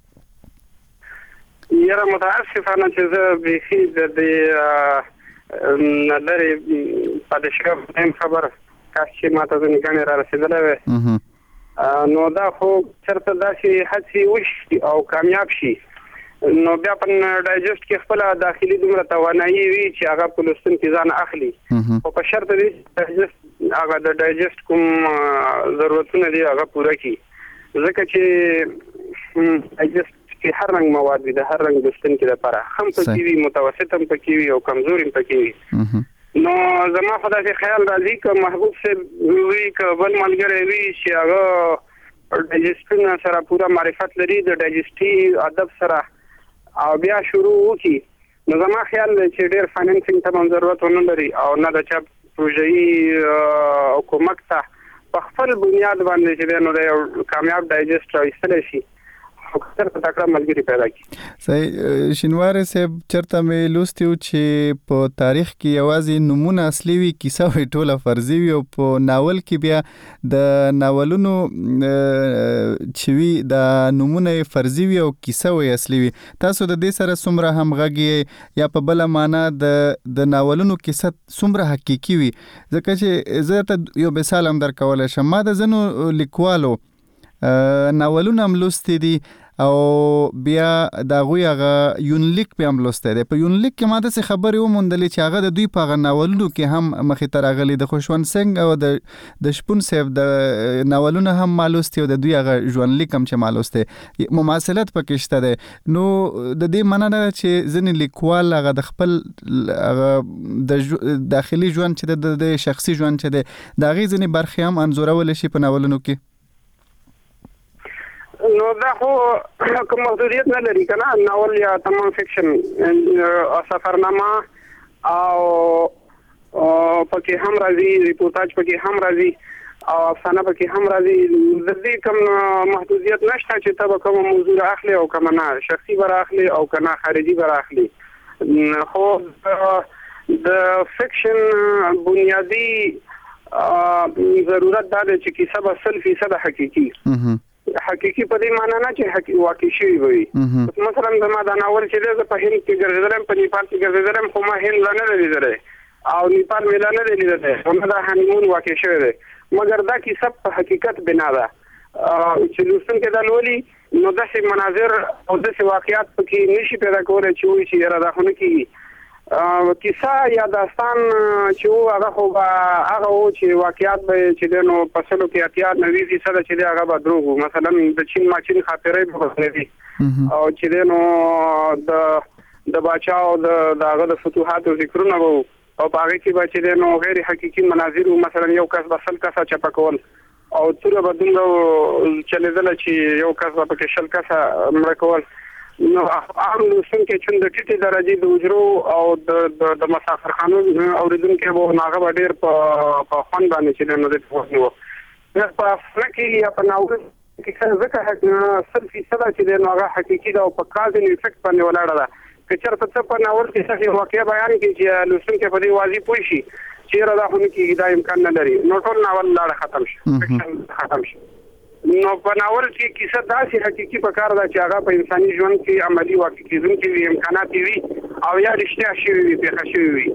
یاره متاسفانه چې زه به د نظر پادشاه خبر کاشي ماته د نګانې را رسیدلې وي نو دا خو چرته داسې هڅې وشي او کامیاب شي نو بیا په ډایجست کې خپل داخلي دومره توانایي وي چې هغه په لوستون کې ځان اخلي او په شرط دی ډایجست هغه د ډایجست کوم ضرورتونه دي هغه پوره کړي ځکه چې ډایجست کې هر رنګ مواد دي د هر رنګ لوستون کې لپاره هم پکې وي متوسط هم پکې وي او کمزور هم پکې وي نو زما خدای په خیال راځي ک محبوب سے وی ک بل ملګری وی چې هغه ډایجستونه سره پورا معرفت لري د ډایجسټي ادب سره او بیا شروع وکي نو زما خیال چې ډېر فاینانسینګ ته ضرورت ونه لري او نه د چا پروژې حکومت ته په خپل بنیاد باندې چې نو د کامیاب ډایجسټ راوستل شي اکثر تکړه ملګری پیدا کی. صحیح شینوار صاحب چرته مې لوستیو چې په تاریخ کې یوازې نمونه اصلي وي کیسه وي ټوله فرضي وي او په ناول کې بیا د ناولونو چې وي د نمونه فرضي وي او کیسه وي اصلي وي تاسو د دې سره څومره همغږي یا په بل معنا د ناولونو کیسه څومره حقيقي وي ځکه چې زه ته یو مثال هم درکولای شم ما د زنو لیکوالو ناولونه هم لوستي دي او بیا دا غوی هغه یونلیک په هم لوسته دی په یونلیک کې ما د څه خبرې وموندلې چې هغه د دوی په هغه ناولونو کې هم مخې ته راغلي د خوشوند سنگ او د شپون صاحب د ناولونه هم ما لوستي او د دوی هغه ژوندلیک هم چې ما لوسته مماثلت پکې شته دی نو د دې مننه چې ځینې لیکوال هغه د خپل د داخلي ژوند چې د شخصي ژوند چې دی د هغې ځینې برخې هم انځورول شي په ناولونو کې نو دا خو کوم محدودیت نه لري کنه ناول یا تمام فکشن سفرنامه او پکې هم راځي ریپورتاج پکې هم راځي او افسانه پکې هم راځي د دې کوم محدودیت نشته چې تاسو کوم موضوع اخلي او کوم نه شخصي بر اخلي او کنه خارجي بر اخلي خو د فکشن بنیادی ضرورت دا چې کیسه به 100% حقيقي حقيقي په دې معنی نه چې واقعي شي وي مثلا زما دا ناول چې زه په هند کې ګرځیدم په نیپال کې ګرځیدم خو ما هند نه لیدل او نیپال مې نه لیدل نو دا هانیمون واقع شوی دی مګر دا کیسه په حقیقت بنا ده چې لوستون کې دا لولي نو داسې مناظر او داسې واقعیات پکې نشي پیدا کولای چې وایي چې را داخونه کیږي کیسه یا داستان چې هغه خو هغه و چې واقعیات به چې نو پسلو کې اتیا 90% چې هغه به دروغ مثلا د چین ماچین خاطرې به وي او چې نو د بچاو د هغه د فتوحاتو ذکرونه وو او هغه کې به چې نو غیر حقيقي مناظر مثلا یو کس بسل کسه چپا کول او تر به دومره چلیدل چې یو کس به کې شل کسه مړ کول نو عام لوستون کې چې د ټیټي درجه د اجرو او د مسافرخانو اوریدونکو به ناغه ډیر په خوان باندې چې نو د پوهنو په افغان کې یا په ناول کې څنګه ځکه 100% چې نو هغه حقيقي دا په کاز نه افیکټ باندې ولاړه ده چې چرته په ناول کې څه واقعي بیان کې چې لوستون کې په دې واضح پوي شي چې را ده کې دا امکان نه لري نو ټول ناول لاړه ختم شي ختم شي نو په ناول کې کیسه داسې حقيقي په کار ده چې هغه په انساني ژوند کې عملی واقع کېدونکي امکانات وي او یا رښتیا شي وي په خشوي وي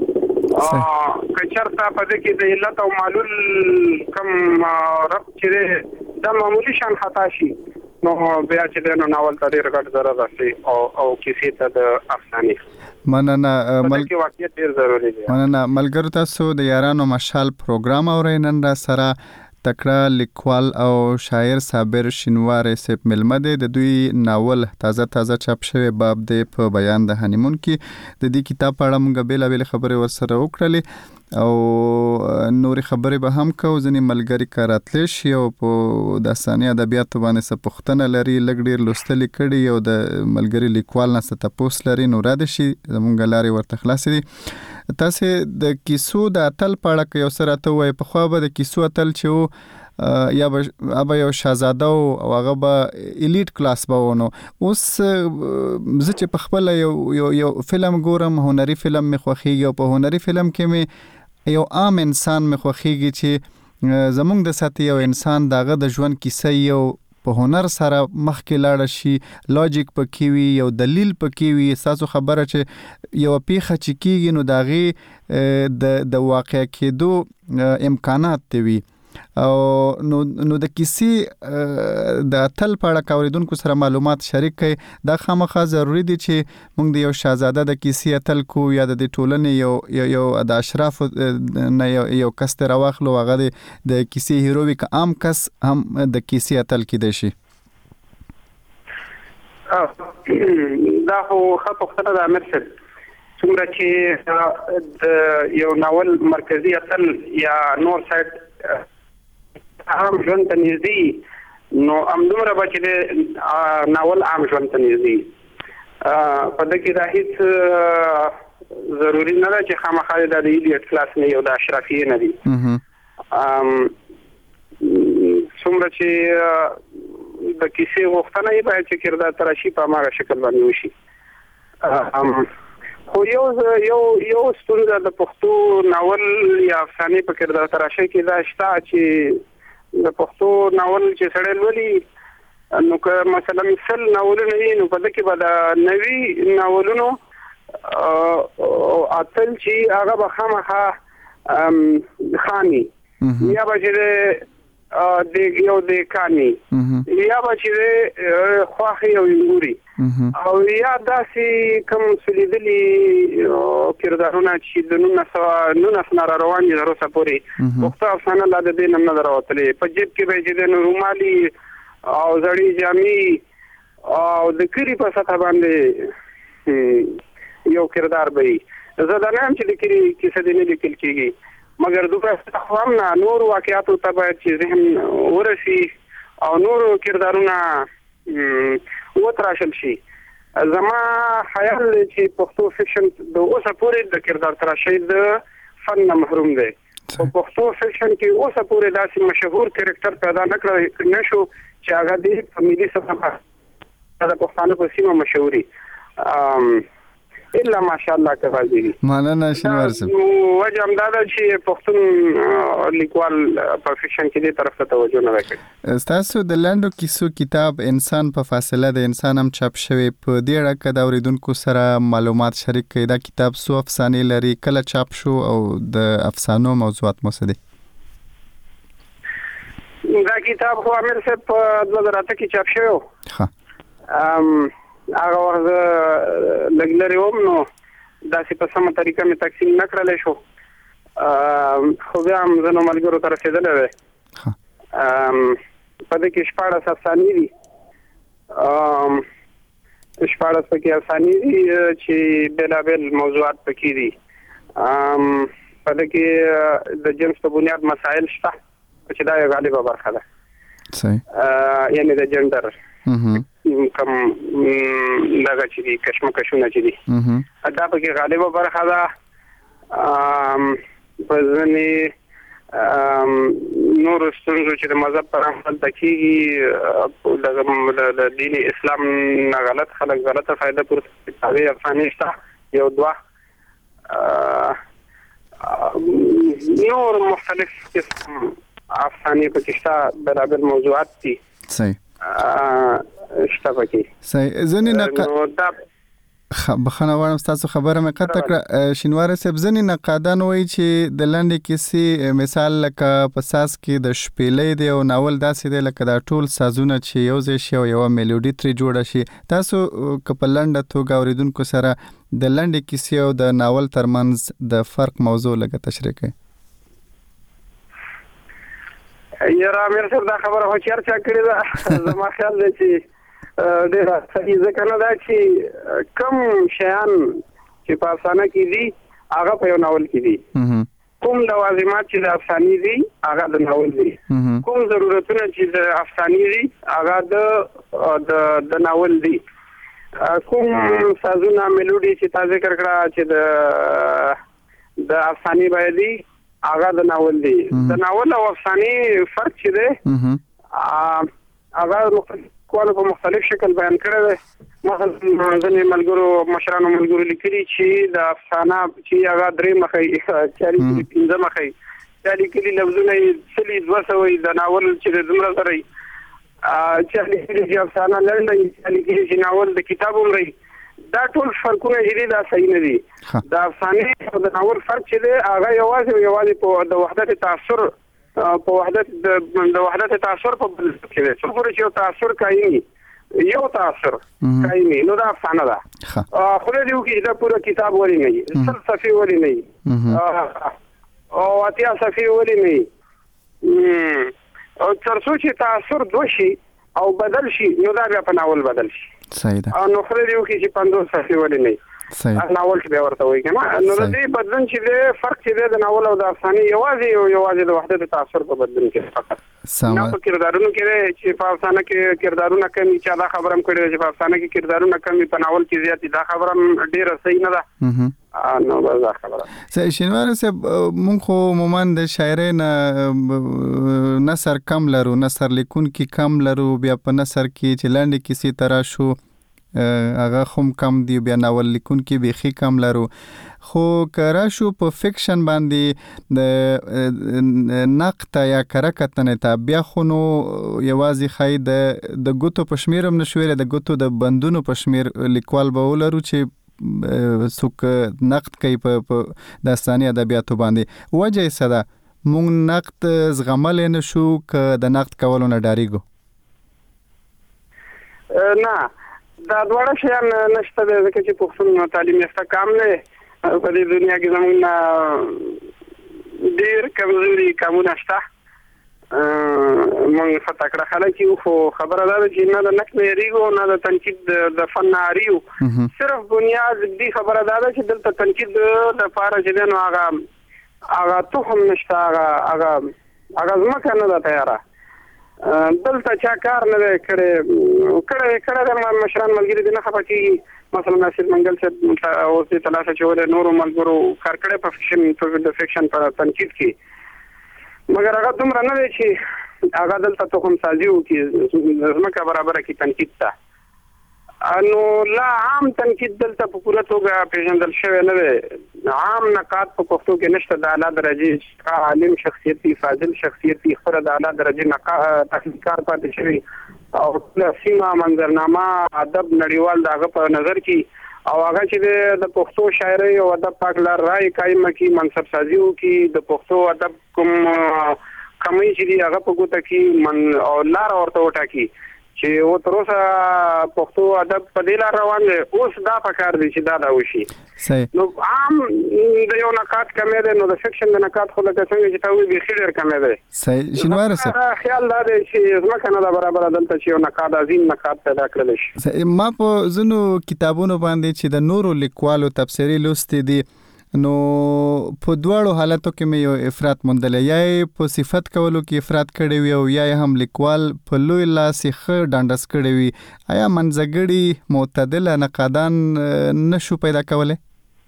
کچرتا په دې کې د علت او معلول کم رب چې دا معمولی شان خطا شي نو بیا چې نو ناول ته ډېر غټ ضرر راسي او کیسې ته د افسانې مننه ملګری واقعیت ډېر ضروري دی مننه ملګرو تاسو د یارانو مشال پروګرام اورئ نن را سره تکړه لیکوال او شاعر صابر شینواری صاحب ملمه دی. د دوی ناول تازه چاپ شوی باب دی په بیان د هانیمون کې. د دې کتاب په اړه موږ بیلابېل خبرې ورسره وکړلې او نورې خبرې به هم کوو. ځینې ملګري که راتلی شي او په داستاني ادبیاتو باندې څه پوښتنه لري، لږ ډېر لوستلي کړي او د ملګري لیکوال نه څه تپوس لري، نو را دې شي زموږ لارې ورته خلاصې دي. تاسې د کیسو د اتل په اړه که یو څه راته ووایئ. پخوا به د کیسو اتل چې و یا به یو شهزاده او هغه به الیټ کلاس به و. نو اوس زه چې په خپله یو فلم ګورم، هنري فلم مې خوښېږي او په هنري فلم کې مې یو عام انسان مې خوښېږي چې زمونږ د سطحې یو انسان دغه د ژوند کیسه یو په هنر سره مخکې لاړه شي، لاجیک پکې وي، یو دلیل پکې وي. ستاسو خبره چې یو پیښه چې کېږي نو د هغې د واقع کېدو امکانات دی وي او نو د کیسې د اتل په اړه که اورېدونکو سره معلومات شریک کړئ. دا خامخا ضروري دي چې موږ د یو شهزاده د کیسې اتل کو یا د ټولنې یو د اشرافو نه یو کس ته راواخلو، هغه د کیسې هیرو وي، که عام کس هم د کیسې اتل کیدای شي. دا خو ښه پوښتنه ده امیر صاحب. څومره چې د یو ناول مرکزي اتل یا نور سایډ عام ژوند ته نږدې، نو همدومره به چې د ناول عام ژوند ته نږدې. په ده کې دا هېڅ ضروري نه ده چې خامخا دا د ایلیټ کلاس نه یو د اشرافیې نه دي. څومره چې د کیسې غوښتنه یې باید چې کردار تراشي په هماغه شکل باندې وشي. خو یو ستونزه د پښتو ناول یا افسانې په کردار تراشۍ کې دا شته چې د پښتو ناول چې سړی لولي نو که مثلا 100 ناولونه وي نو په ده کې به د 90 ناولونو اتل چې هغه به خامخا خاني یا به چې د یو د کاني یا به چې د خواښې او انګوري او یا داسې کوم سلیدلي کردارونه چې د 19 نه را روان دي تر اوسه پورې پښتو افسانه لا د دې نه نه ده راوتلې. په جیب کې به یې چې د رومالي او زړې جامې او د کلي په سطح باندې یو کردار به وي. زه دا نه یم چې د کلي کیسه دې نه لیکل کېږي، مګر دوی خو هم نه نور واقعاتو ته باید چې ذهن ورسي او نور کردارونه وتراشل شي. زما خیال دی چې پښتو فکشن د اوسه پورې د کردار تراشۍ د فن نه محروم دی. په پښتو فکشن کې اوسه پورې داسې مشهور کرکټر پیدا نه شو چې هغه د په ملي سطح د پښتانه په سیمه مشهوري الا ماشاءالله کوي. مولانا شینواری صاحب وجه هم دا ده چې پښتون لیکوال په فکشن کې دې طرف ته توجه نه کوي. ستاسو د لنډو کیسو کتاب انسان په فاصله د انسان هم چاپ شوی. په دې اړه که د اورېدونکو سره معلومات شریک کړئ، دا کتاب څو افسانې لري، کله چاپ شو او د افسانو موضوعات مو څه دي؟ دا کتاب خو امیر صاحب په 2008 کې چاپ شوی. هغه وخت لږ لرې وم نو داسې په سمه طریقه مې تقسیم نه کړلی شو، خو بیا هم ځینو ملګرو ته رسېدلی دی. په دې کې 14 افسانې دي، 14 پکې افسانې دي چې بېلابېل موضوعات پکې دي. په دې کې د جنس په بنیاد مسایل شته چې دا یو غالبه برخه ده. صحیح. یعنی د جنډر کم دغه چې دي کشمکشونه چې دي دا پکې غالبه برخه ده. په ځینې نورو ستونزو چې د مذهب پر عمل کېږي د دین اسلام نه غلط خلک غلطه فایده پورته کوي. افغاني شته یو دوه نور مختلف قسم افغاني پکې شته، بېلابېل موضوعات دي. صحیح. شته پکې. صحیح. ځینې بخښنه غواړم ستاسو خبره مې قطع کړه. شینواری صاحب، ځینې نقادان وایي چې د لنډې کیسې مثال لکه په ساز کې د شپېلۍ دی او ناول داسې دی لکه دا ټول سازونه چې یو ځای شي او یوه میلوډي ترې جوړه شي. تاسو که په لنډه توګه اورېدونکو سره د لنډې کیسې او د ناول ترمنځ د فرق موضوع لږه تشریح کړئ. یاره امیر صاحب دا خبره خو چرچا کړې ده زما خیال دی چې ډېره صحیح ځکه نه ده چې کوم شیان چې په افسانه کې دي هغه په یو ناول کې دي کوم لوازمات چې د افسانې دي هغه د ناول دي کوم ضرورتونه چې د افسانې دي هغه د ناول دي کوم سازونه ملوډي چې تاسو ذکر کړه چې د افسانې باندې دي هغه د ناول دي د ناول او افسانې فرق چې دی هغه په مختلف شکل بیان کړی دی مثلا ځینې ملګرو مشرانو ملګرو لیکلي چې د افسانه چې هغه 3 مخې 40 15 مخې 40 لفظونه یې 200 د ناول چې د دومره سره چې افسانه لړل چې ناول د کتاب عمري دا ټول فرقونه چې دا صحیح نه دي د افسانې او د ناول فرق چې دی هغه یوازې په د وحدت تاثر په وحدت تاثر په بل کې دی څو چې یو تاثر کوي یو تاثر کوي نو دا افسانه ده خو دې یو کې دا پوره کتاب ولې نه سل صفحې ولې نه او اتیا صفحې ولې نه او ترڅو چې تاثر دوشي او بدل شي نو دا بیا په ناول بدل شي صحیح ده نو خو دې یو کې چې 15 صفحې ولې نه صحیح ناول کې ورته وایي کنه نو د دې بدلون چې د فرق چې د ناول او د افسانې یوازې د وحدت تاثر په بدلون کې فقط نه په کردارونو کې چې په افسانه کې کردارونه کمی چې دا خبرم کړی چې په افسانه کې کردارونه کمی په ناول کې زیات دا خبرم ډیره صحیح نه ده نو دا خبره شینوار صاحب مونږ خو عموما د شاعرۍ نه نثر کم لرو نثر لیکون کې کم لرو بیا په نثر کې چې لاندې کیسې ترا شو هغه هم کم دی بیا ناول لیکون کې بیخي کم لرو خو کرا شو په فکشن باندې د نقد یا کرکتنه ته بیا خو نو یوازې خای د ګوتو پشمیرم نشویل د ګوتو د بندونو پشمیر لیکوال به ولرو چې څوک نقد کوي په داستاني ادبیاتو باندې وجه یې څه ده مونږ نقد زغمل نه شو که د نقد کولو نه ډاریږو نه دا دواړه شیان نشته ځکه چې پښتون تعلیم یافته قام نه په دې دنیا کې زموږ ډېر کمزوري قامونه شته موږ فتکړه خلک یو خو خبره ده چې نه د نقد یریږو نه د تنقید د فن اړیو صرف بنیاد دې خبره ده چې دلته تنقید د پاره چې نو هغه تخم نشته هغه ځمکه نه ده تیاره دلته چا کار نه کړی د مشران ملګري دي نه خفه کېږي مثلا ناصر منګل صاحب اوس دې تلاشه چې نورو ملګرو کار کړی په د فکشن په تنقید کې مګر هغه دومره نه دی چې هغه دلته تخم سازي وکړي ځمکه برابره کړي تنقید ته نو لا عام تنقید دلته په پوره توګه پیژندل شوی نه دی عام نقاد په پښتو کې نشته د اعلی درجې عالم شخصیت دی فاضل شخصیت دی خو د اعلی درجې تحقیقات پاتې شوی او سیمه منظرنامه ادب نړیوال دغه په نظر کې او هغه چې د پښتو شاعري او ادب پاک لار راي قائم کی منصب سازي وکي د پښتو ادب کوم کمی چې دی هغه په ګوته کې من او لار ورته وټاکي چې او تر اوسه پښتو ادب په دې لار روان دی اوس دا پکار دی چې دا وشي صحیح نو عام د یو نقاد کمې ده نو د فکشن د نقاد خو لکه څنګه چې تاسو به خیر کمې ده صحیح شینوار صاحب خیال دا دی چې ځمکه نه برابر دلته چې یو نقاد عظیم نقاد پیدا کړل شي ما په زنو کتابونو باندې چې د نورو لیکوالو تفسیری لوستې دي نو په دواړو حالتو کې مې یو افراط موندل یا په صفت کولو کې افراط کړی وي او یا هم لیکوال په لوی لاس ښه ډانډس کړی وي آیا منځګړي معتدل نقادان نشو پیدا کولای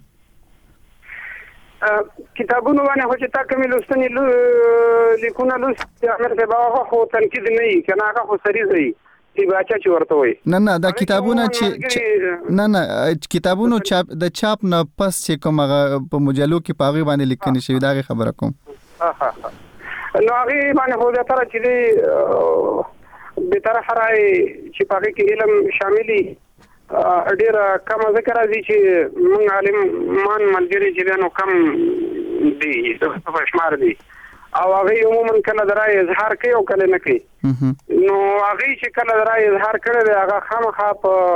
کتابونو باندې خو چې تا کومې لوستنې لیکونه لوستي امر ته هغه خو تنقید نه وي کنه هغه خو سری دی باچا چې ورته وي نه دا کتابونه چې نه کتابونو چاپ د چاپ نه پس چې کومه په مجلو کې پاغي باندې لیکنې شوی دا خبره کوم نو هغه باندې خو دا تر چې دی به طرف راي چې پاغي کې علم شاملي ډیر کم ذکر راځي چې موږ عالم مان ملګری چې نو کم دی په شمار دی او هغه عموما کله درای اظهار کوي او کله نه کوي نو هغه چې کله درای اظهار کړي هغه خامخا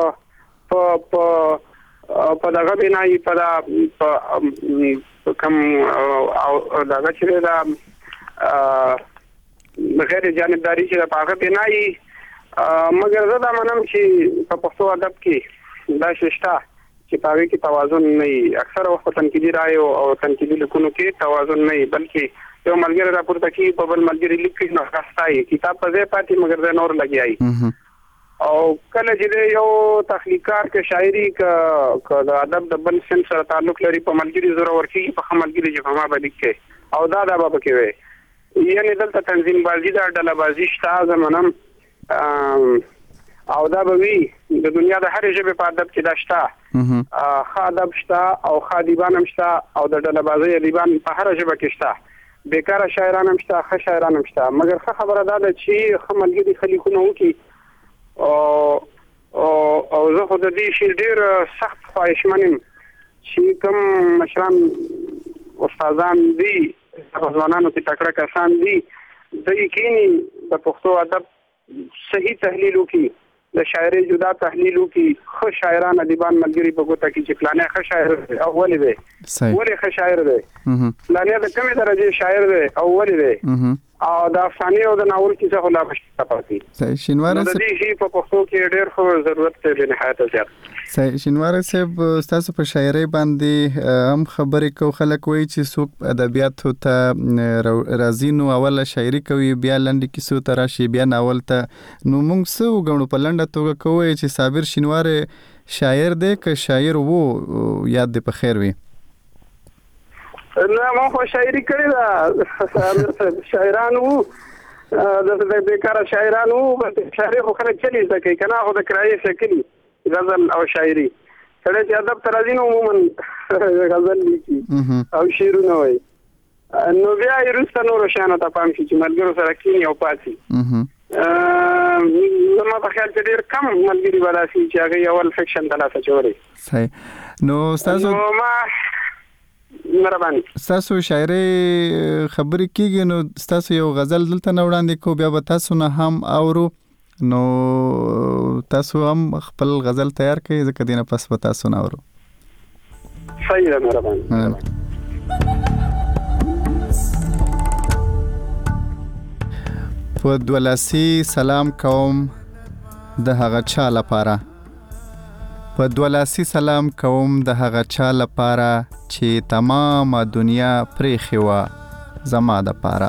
په دغه بنای په کم او دغه چې دا غیر جانبداري چې د پاغه بنایي مګر زه دا منم چې په پښتو ادب کې دا شته چې پاغه کې توازن نه وي. اکثر وخت تنقیدي رائے او تنقیدي لیکونو کې توازن نه وي، بلکې یو ملګری راپورته کوي په بل ملګری لیکي نو راستای کتاب په ځای پاتې مګر د نور لګیایي. او کله چې یو تخلیقار کې شاعري ک د ادب د بل سم سره تعلق لري په ملګری زوره ورکی په ملګری چې په ما باندې کې او دا به کې وي، یعنی دلته تنظیم بازی دا ډله بازی شته زمونم او دا به وي د دنیا د هر ژبې په ادب کې دا شته، ښه ادب شته او ښه ادیبان هم شته او د ډله بازی ادیبان په هر ژبه کې شته، بیکاره شاعران هم شته، ښه شاعران هم شته. مګر ښه خبره دا ده چې ښه ملګري ښه لیکونه وکړي او زه خو د دې شي ډېر سخت خواهشمن یم چې کوم مشران استادان دي ځوانانو کې تکړه کسان دي د یقیني د پښتو ادب صحیح تحلیل وکړي، د شاعري جدا تحلیل وکړي، ښه شاعران ادیبان ملګري په ګوته کې چې پلانې ښه شاعر دی او ولې دی ولې ښه شاعر دی، پلانې د کومې درجې شاعر دی او ولې دی، او د افسانې او د ناول کیسه خو لا بشته پاتې. صحیح شینواره د دې شی په پښتو کې ډېر خو ضرورت دی د نهایت زیات. صحیح شینواره صاحب تاسو په شاعرۍ باندې هم خبرې کو، خلک وایي چې څوک ادبیاتو ته راځي نو اوله شاعري کوي بیا لنډې کیسو ته راشي بیا ناول ته، نو موږ څه وګڼو په لنډه توګه کوی چې صابر شینواره شاعر دی که شاعر وو یاد دې په خیر وي؟ نه ما خو شاعري کړې ده، شاعران وو د بیکاره شاعران وو، شاعري خو خلک چلی زده کوي که نه خو د کرایې شکلي غزل او شاعري سړی چې ادب ته راځي نو عموما غزل لیکي او شعرونه وایي، نو بیا یې وروسته نورو شیانو ته پام شي چې ملګرو سره کښېني او پاڅي. زما په خیال کې ډېر کم ملګري به داسې چې هغوی اول فکشن ته لاس اچولی. صحیح. نو ستاسو مهرباني ستاسو شاعري خبرې کېږي نو ستاسو یو غزل دلته نه وړاندې کو بیا به تاسو نه هم اورو، نو تاسو هم خپل غزل تیار کړئ ځکه دې نه پس به تاسو نه اورو. صحیح ده، مهرباني. په دولاسي سلام کوم د هغه چا لپاره، په دولاسي سلام کوم د هغه چا لپاره چې تمامه دنیا پرېښې وه زما دپاره.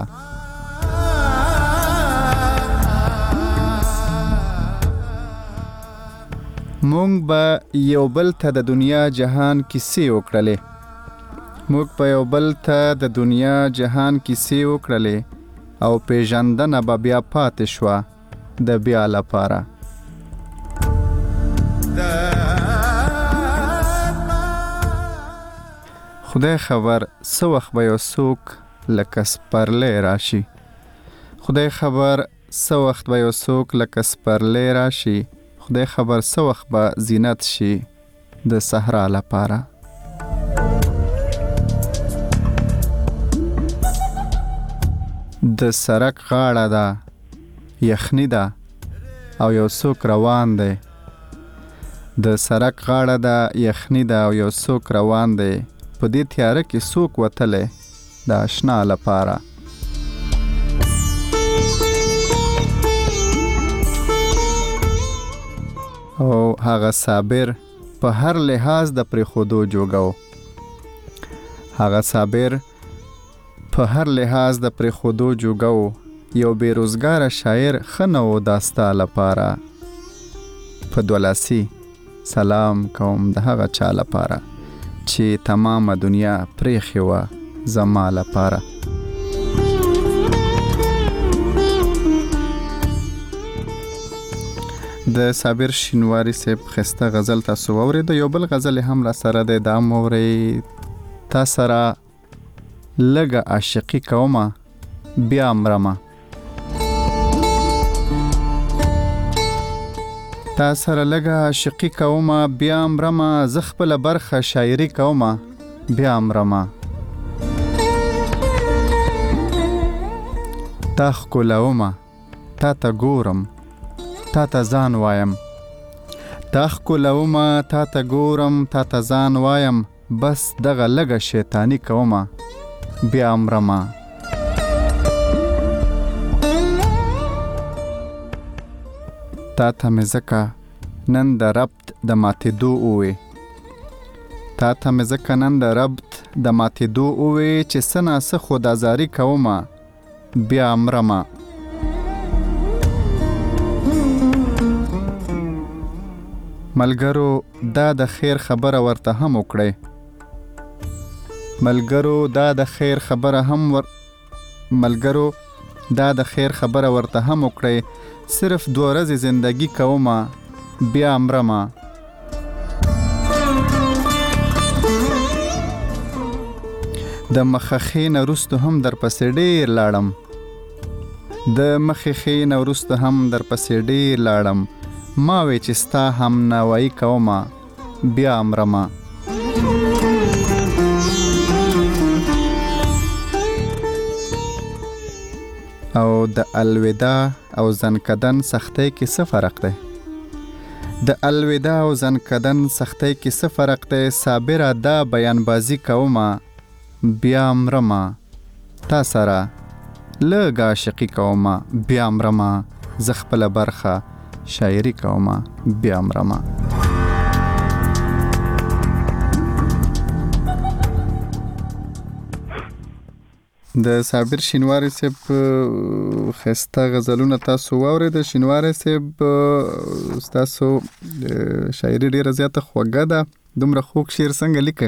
مونږ به یو بل ته د دنیا جهان کیسې وکړلې، موږ به یو بل ته د دنیا جهان کیسې وکړلې او پیژندنه به بیا پاتې شوه د بیا لپاره. خدای خبر څه وخت به یو څوک لکه سپرلی راشي، خدای خبر څه وخت به یو څوک لکه سپرلی راشي، خدای خبر څه وخت به زینت شي د صحرا لپاره. د سړک غاړه ده یخني ده او یو څوک روان دی، د سړک غاړه ده یخني ده او یو څوک روان دی، په دې تیاره کې څوک وتلی د اشنا لپاره. او هغه صابر په هر لحاظ د پرېښودو جوګو، هغه صابر په هر لحاظ د پرېښودو جوګو، یو بیروزګاره شاعر ښه نه و دا ستا لپاره. په دولاسي سلام کوم د هغه چا لپاره چې تمامه دنیا پرېښې وه زما لپاره. د صابر شینواري صاحب ښایسته غزل تاسو واورېده، یو بل غزل هم را سره دی، دا هم واورئ. تا سره لږه عاشقي کومه بیا مرمه، تا سره لږه عاشقي کومه بیا مرمه، زه خپله برخه شاعري کومه بیا مرمه. تا ښکلومه تا ته ګورم تا ته ځان وایم، تا ښکلومه تا ته ګورم تا ته ځان وایم، بس دغه لږه شیطاني کومه بیا مرمه. تا ته مې ځکه نن د ربط د ماتېدو ووې تا ته مې ځکه نن د ربط د ماتېدو ووې چې څه ناڅه خودازاري کومه بیا مرمه ملګرو دا د خیر خبره ورته هم وکړئ ملګرو دا د خیر خبره ورته هم وکړئ صرف 2 ورځې زندگی کومه بیا مرمه د مخخې نه وروسته هم در پسې ډېر لاړم ما وی چې ستا هم نوایی کومه بیا مرمه او د الوداع او زنکدن سختۍ کې څه فرق دی صابره دا بیان بازی کومه بیا مرمه تا سره لږ عاشقي کومه بیا مرمه زه خپله برخه شاعري کومه بیا مرمه د صابر شینواری صاحب خسته غزلونه تاسو واورئ د شینواری صاحب تاسو شاعري ډیره زیاته خوږه ده دومره خوږ شعر څنګه لیکه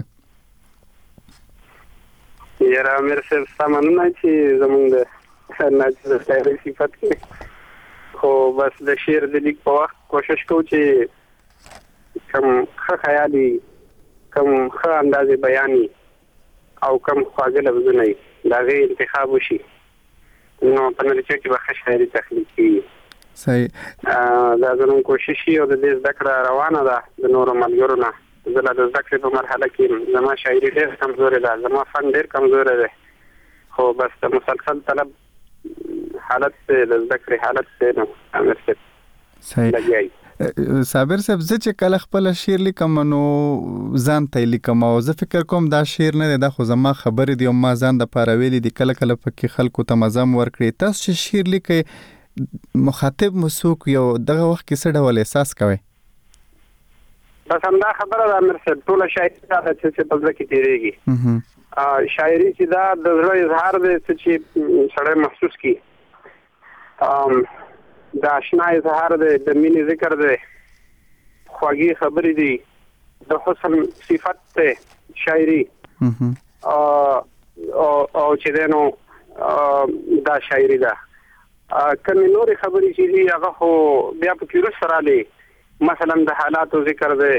یاره امیر صاحب سامانونه چې زمونږ د ناجیز شاعري صفت کې خو بس د شعر د لیک په وخت کوشش کوو چې کم ښه خیالي کم ښه اندازې بیاني او کم خواږه لفظونه وي د هغې انتخاب وشي نو په نتیجه کې به ښه شاعري تخلیق کېږي صحیح دا زموږ کوشش وي او د دې زده کړه روانه ده د نورو ملګرو نه زه لا د زده کړې په مرحله کې زما شاعري ډېر کمزورې ده زما فن ډېر کمزوری دی خو بس د مسلسل طلب حالت دی د زده کړې حالت دی نو امیر صاحب لګیا یي صابر صاحب زه چې کله خپل شعر لیکم نو ځان ته لیکم او زه فکر کوم دا شعر نه دی دا خو زما خبرې دی او ما ځان د پاره ویلي دي کله کله پکې خلکو ته مزه ورکړي تاسو چې شعر لیکئ مخاطب مو څوک یو دغه وخت کې څه ډول احساس کوئ بس همدا خبره ده امیر صاحب ټوله شاعري دا ده چې په زړه کې تېرېږي شاعري چې دا د زړه اظهار دی چې سړی محسوس کړي د اشنا اظهار دی د مینې ذکر دی خوږې خبرې دي د حسن صفت دی شاعري او چې دی نو دا شاعري ده کمې نورې خبرې چې دي هغه خو بیا پکې وروسته راغلې مثلا د حالاتو ذکر دی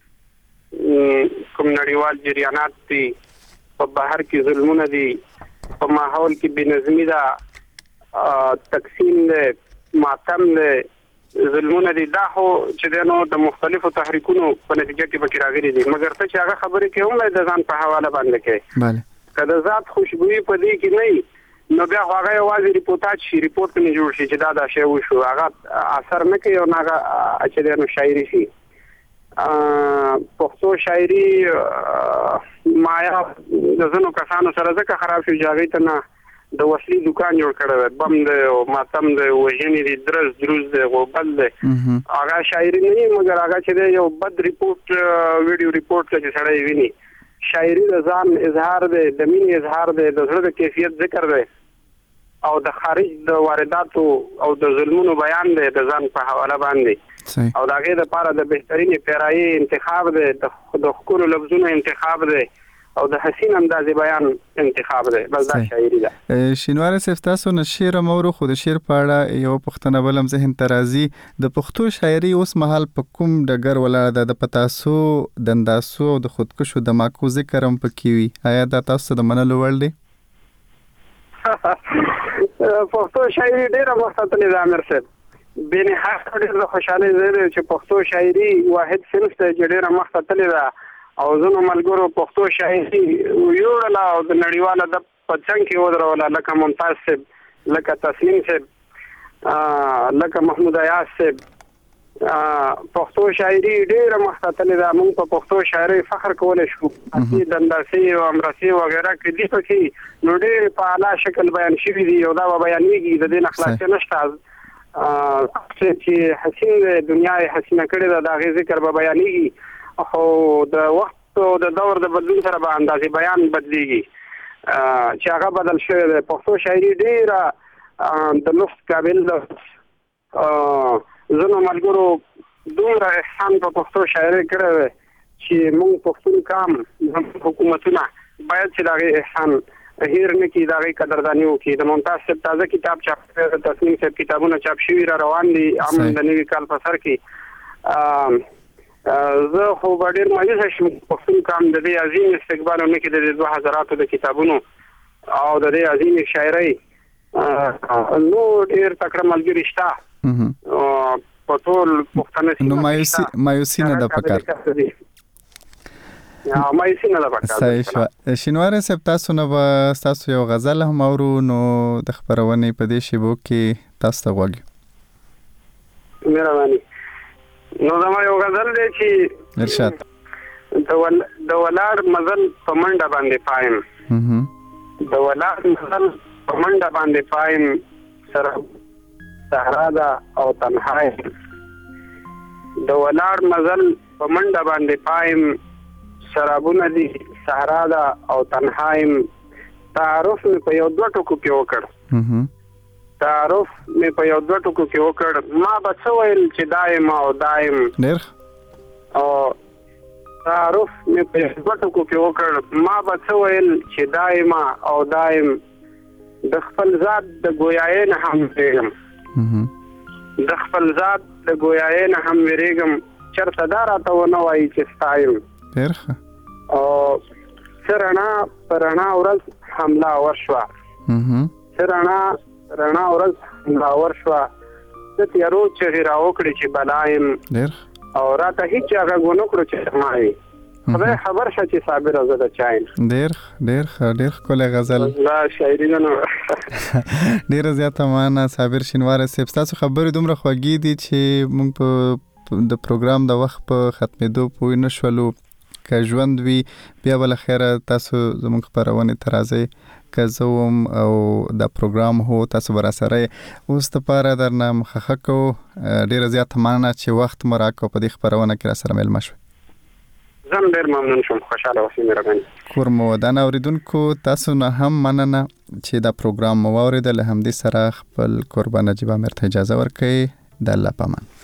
کوم نړیوال جریانات دي په بهر کې ظلمونه دي په ماحول کې بېنظمي ده تقسیم دی ماتم دی ظلمونه دي دا خو چې دی نو د مختلفو تحریکونو په نتیجه کې پکې راغلي دي مګر ته چې هغه خبرې کوې هم د ځان په حواله باندې کوې که د ذات خوشبويي په دې کې نه وي نو بیا خو هغه یوازې ریپورټاج شي ریپورټ نه جوړ شي چې دا شی وشو هغه اثر نه کوي او نه هغه چې دی نو شاعري شي پښتو شاعري مایا د ځینو کسانو سره ځکه خراب شو چې هغې ته نه د وسلې دکان جوړ کړی دی بم دی او ماتم دی وژنې دي دروز دی غوبل دی هغه شاعري نه وي مګر هغه چې دی یو بد ریپورټ ویډیو ریپورټ چې سړی ویني شاعري د ځان اظهار دی د مینې اظهار دی د زړه د کیفیت ذکر دی او د خارج د وارداتو او د ظلمونو بیان دی د ځان په حواله باندې او د هغې دپاره د بهترینې پیرایي انتخاب دی د ښکلو لفظونو انتخاب دی او د حسین اندازې بیان انتخاب دی بس دا شاعري ده شینواری صاحب تاسو نه شعر مورو خو د شعر په اړه یو پوښتنه بل هم ذهن ته راځي د پښتو شاعري اوس مهال په کوم ډګر ولاړه ده د پتاسو د انداسو او د خودکشو دماکو ذکر هم پکې وي آیا دا تاسو د منلو وړ دی پښتو شاعري ډېره مخته تللې ده امیر صاحب بېنهایت ډېر د خوشحالۍ ځای دی چې پښتو شاعري واحد صنف دی چې ډېره مخته تللې ده او ځینو ملګرو پښتو شاعري ویوړله او د نړیوال ادب په څنګ کې ودروله لکه ممتاز صاحب لکه تسلیم صاحب لکه محمود ایاز صاحب پښتو شاعري ډېره مخته تللې ده موږ په پښتو شاعرۍ فخر کولی شو د انداسې او امرسې وغیره کې دي پکې نو ډېر په اعلی شکل بیان شوي دي او دا به بیانېږي د دې نه خلاصې نشته چې حسین دنیا حسینه کړې ده دا غي ذکر به بیانېږي خو د وخت او د دور د بدلون سره به اندازې بیان بدلېږي چې هغه بدل شوی دی. پښتو شاعري ډېره د لوست قابل ده. ځینو ملګرو دومره احسان په پښتو شاعري کړی دی چې موږ پښتون قام حکومتونه باید چې د هغې احسان هیر نه کړي، د هغې قدرداني وکړي. د ممتاز صاحب تازه کتاب چاپ شوی، د تصمیم صاحب کتابونه چاپ شوي را روان دي امن د نوي کال په سر کې. زه خو به ډېر مایوسه شم پښتون قام د دې عظیم استقبال ونه کړي د دې 2000 د کتابونو او د دې عظیم شاعرۍ. نو ډېر تکړه ملګري شته په ټول پښتنه سیمه. نو مایوسي نه ده پکار. مایوسي نه ده پکار. صحیح شو. شینواری صاحب تاسو نه به تاسو یو غزل هم اورو نو د خبرونې په دې شیبو کې تاسو ته غوږ. مهرباني. نو زما یو غزل دی چې ارشاد. د ولاړ مزل په منډه باندې پایم. د ولاړ مزل په منډه باندې پایم سره صحرا ده او تنهایم. د ولاړ مزل په منډه باندې پایم شرابونه دي صحرا ده او تنهایم. تعارف مې په یو 2 ټکو کې وکړ. تعارف مې په یو 2 ټکو کې وکړ. ما به څه ویل چې دایم او دایم. ډېر او تعارف مې په یو 2 ټکو کې وکړ. ما به څه ویل چې دایم او دایم. د خپل ذات د ګویايي نه هم ویریږم. د خپل ذات د ګویايي نه هم ویریږم. چرته دا راته ونه وایي چې ستایم. ډېر او سرنا پرانا ورځ حمله ورشوا. سرنا رڼا ورځ حمله ورشوا. د تیارو چې را وکړي چې بلایم. ډېر او راته هیڅ هغه غونو کړو چې مای خدای خبر شه چې صابر زده چاین. ډېر کوله غزل دا شاعري نه ډېر زیاته معنا. صابر شینواری صاحب تاسو خبرې دومره خوږې دي چې موږ په د پروګرام د وخت په ختمېدو پوه نه شولو. که ژوند وي بیا بل خیره تاسو زموږ خبرونې ته راځئ که زه وم او دا پروګرام هو تاسو به راسره اوس دپاره درنه مخه کوو. ډېره زیاته مننه چې وخت مو راکړو په دې خبرونه کې راسره میلمه شوئ. زه هم ډېر ممنون شوم. خوشحاله اوسئ. مهرباني. کور مو ودان. اورېدونکو تاسو نه هم مننه چې دا پروګرام مو واورېدل. همدې سره خپل کور به نجیب امیر ته اجازه ورکوئ. د الله په امان.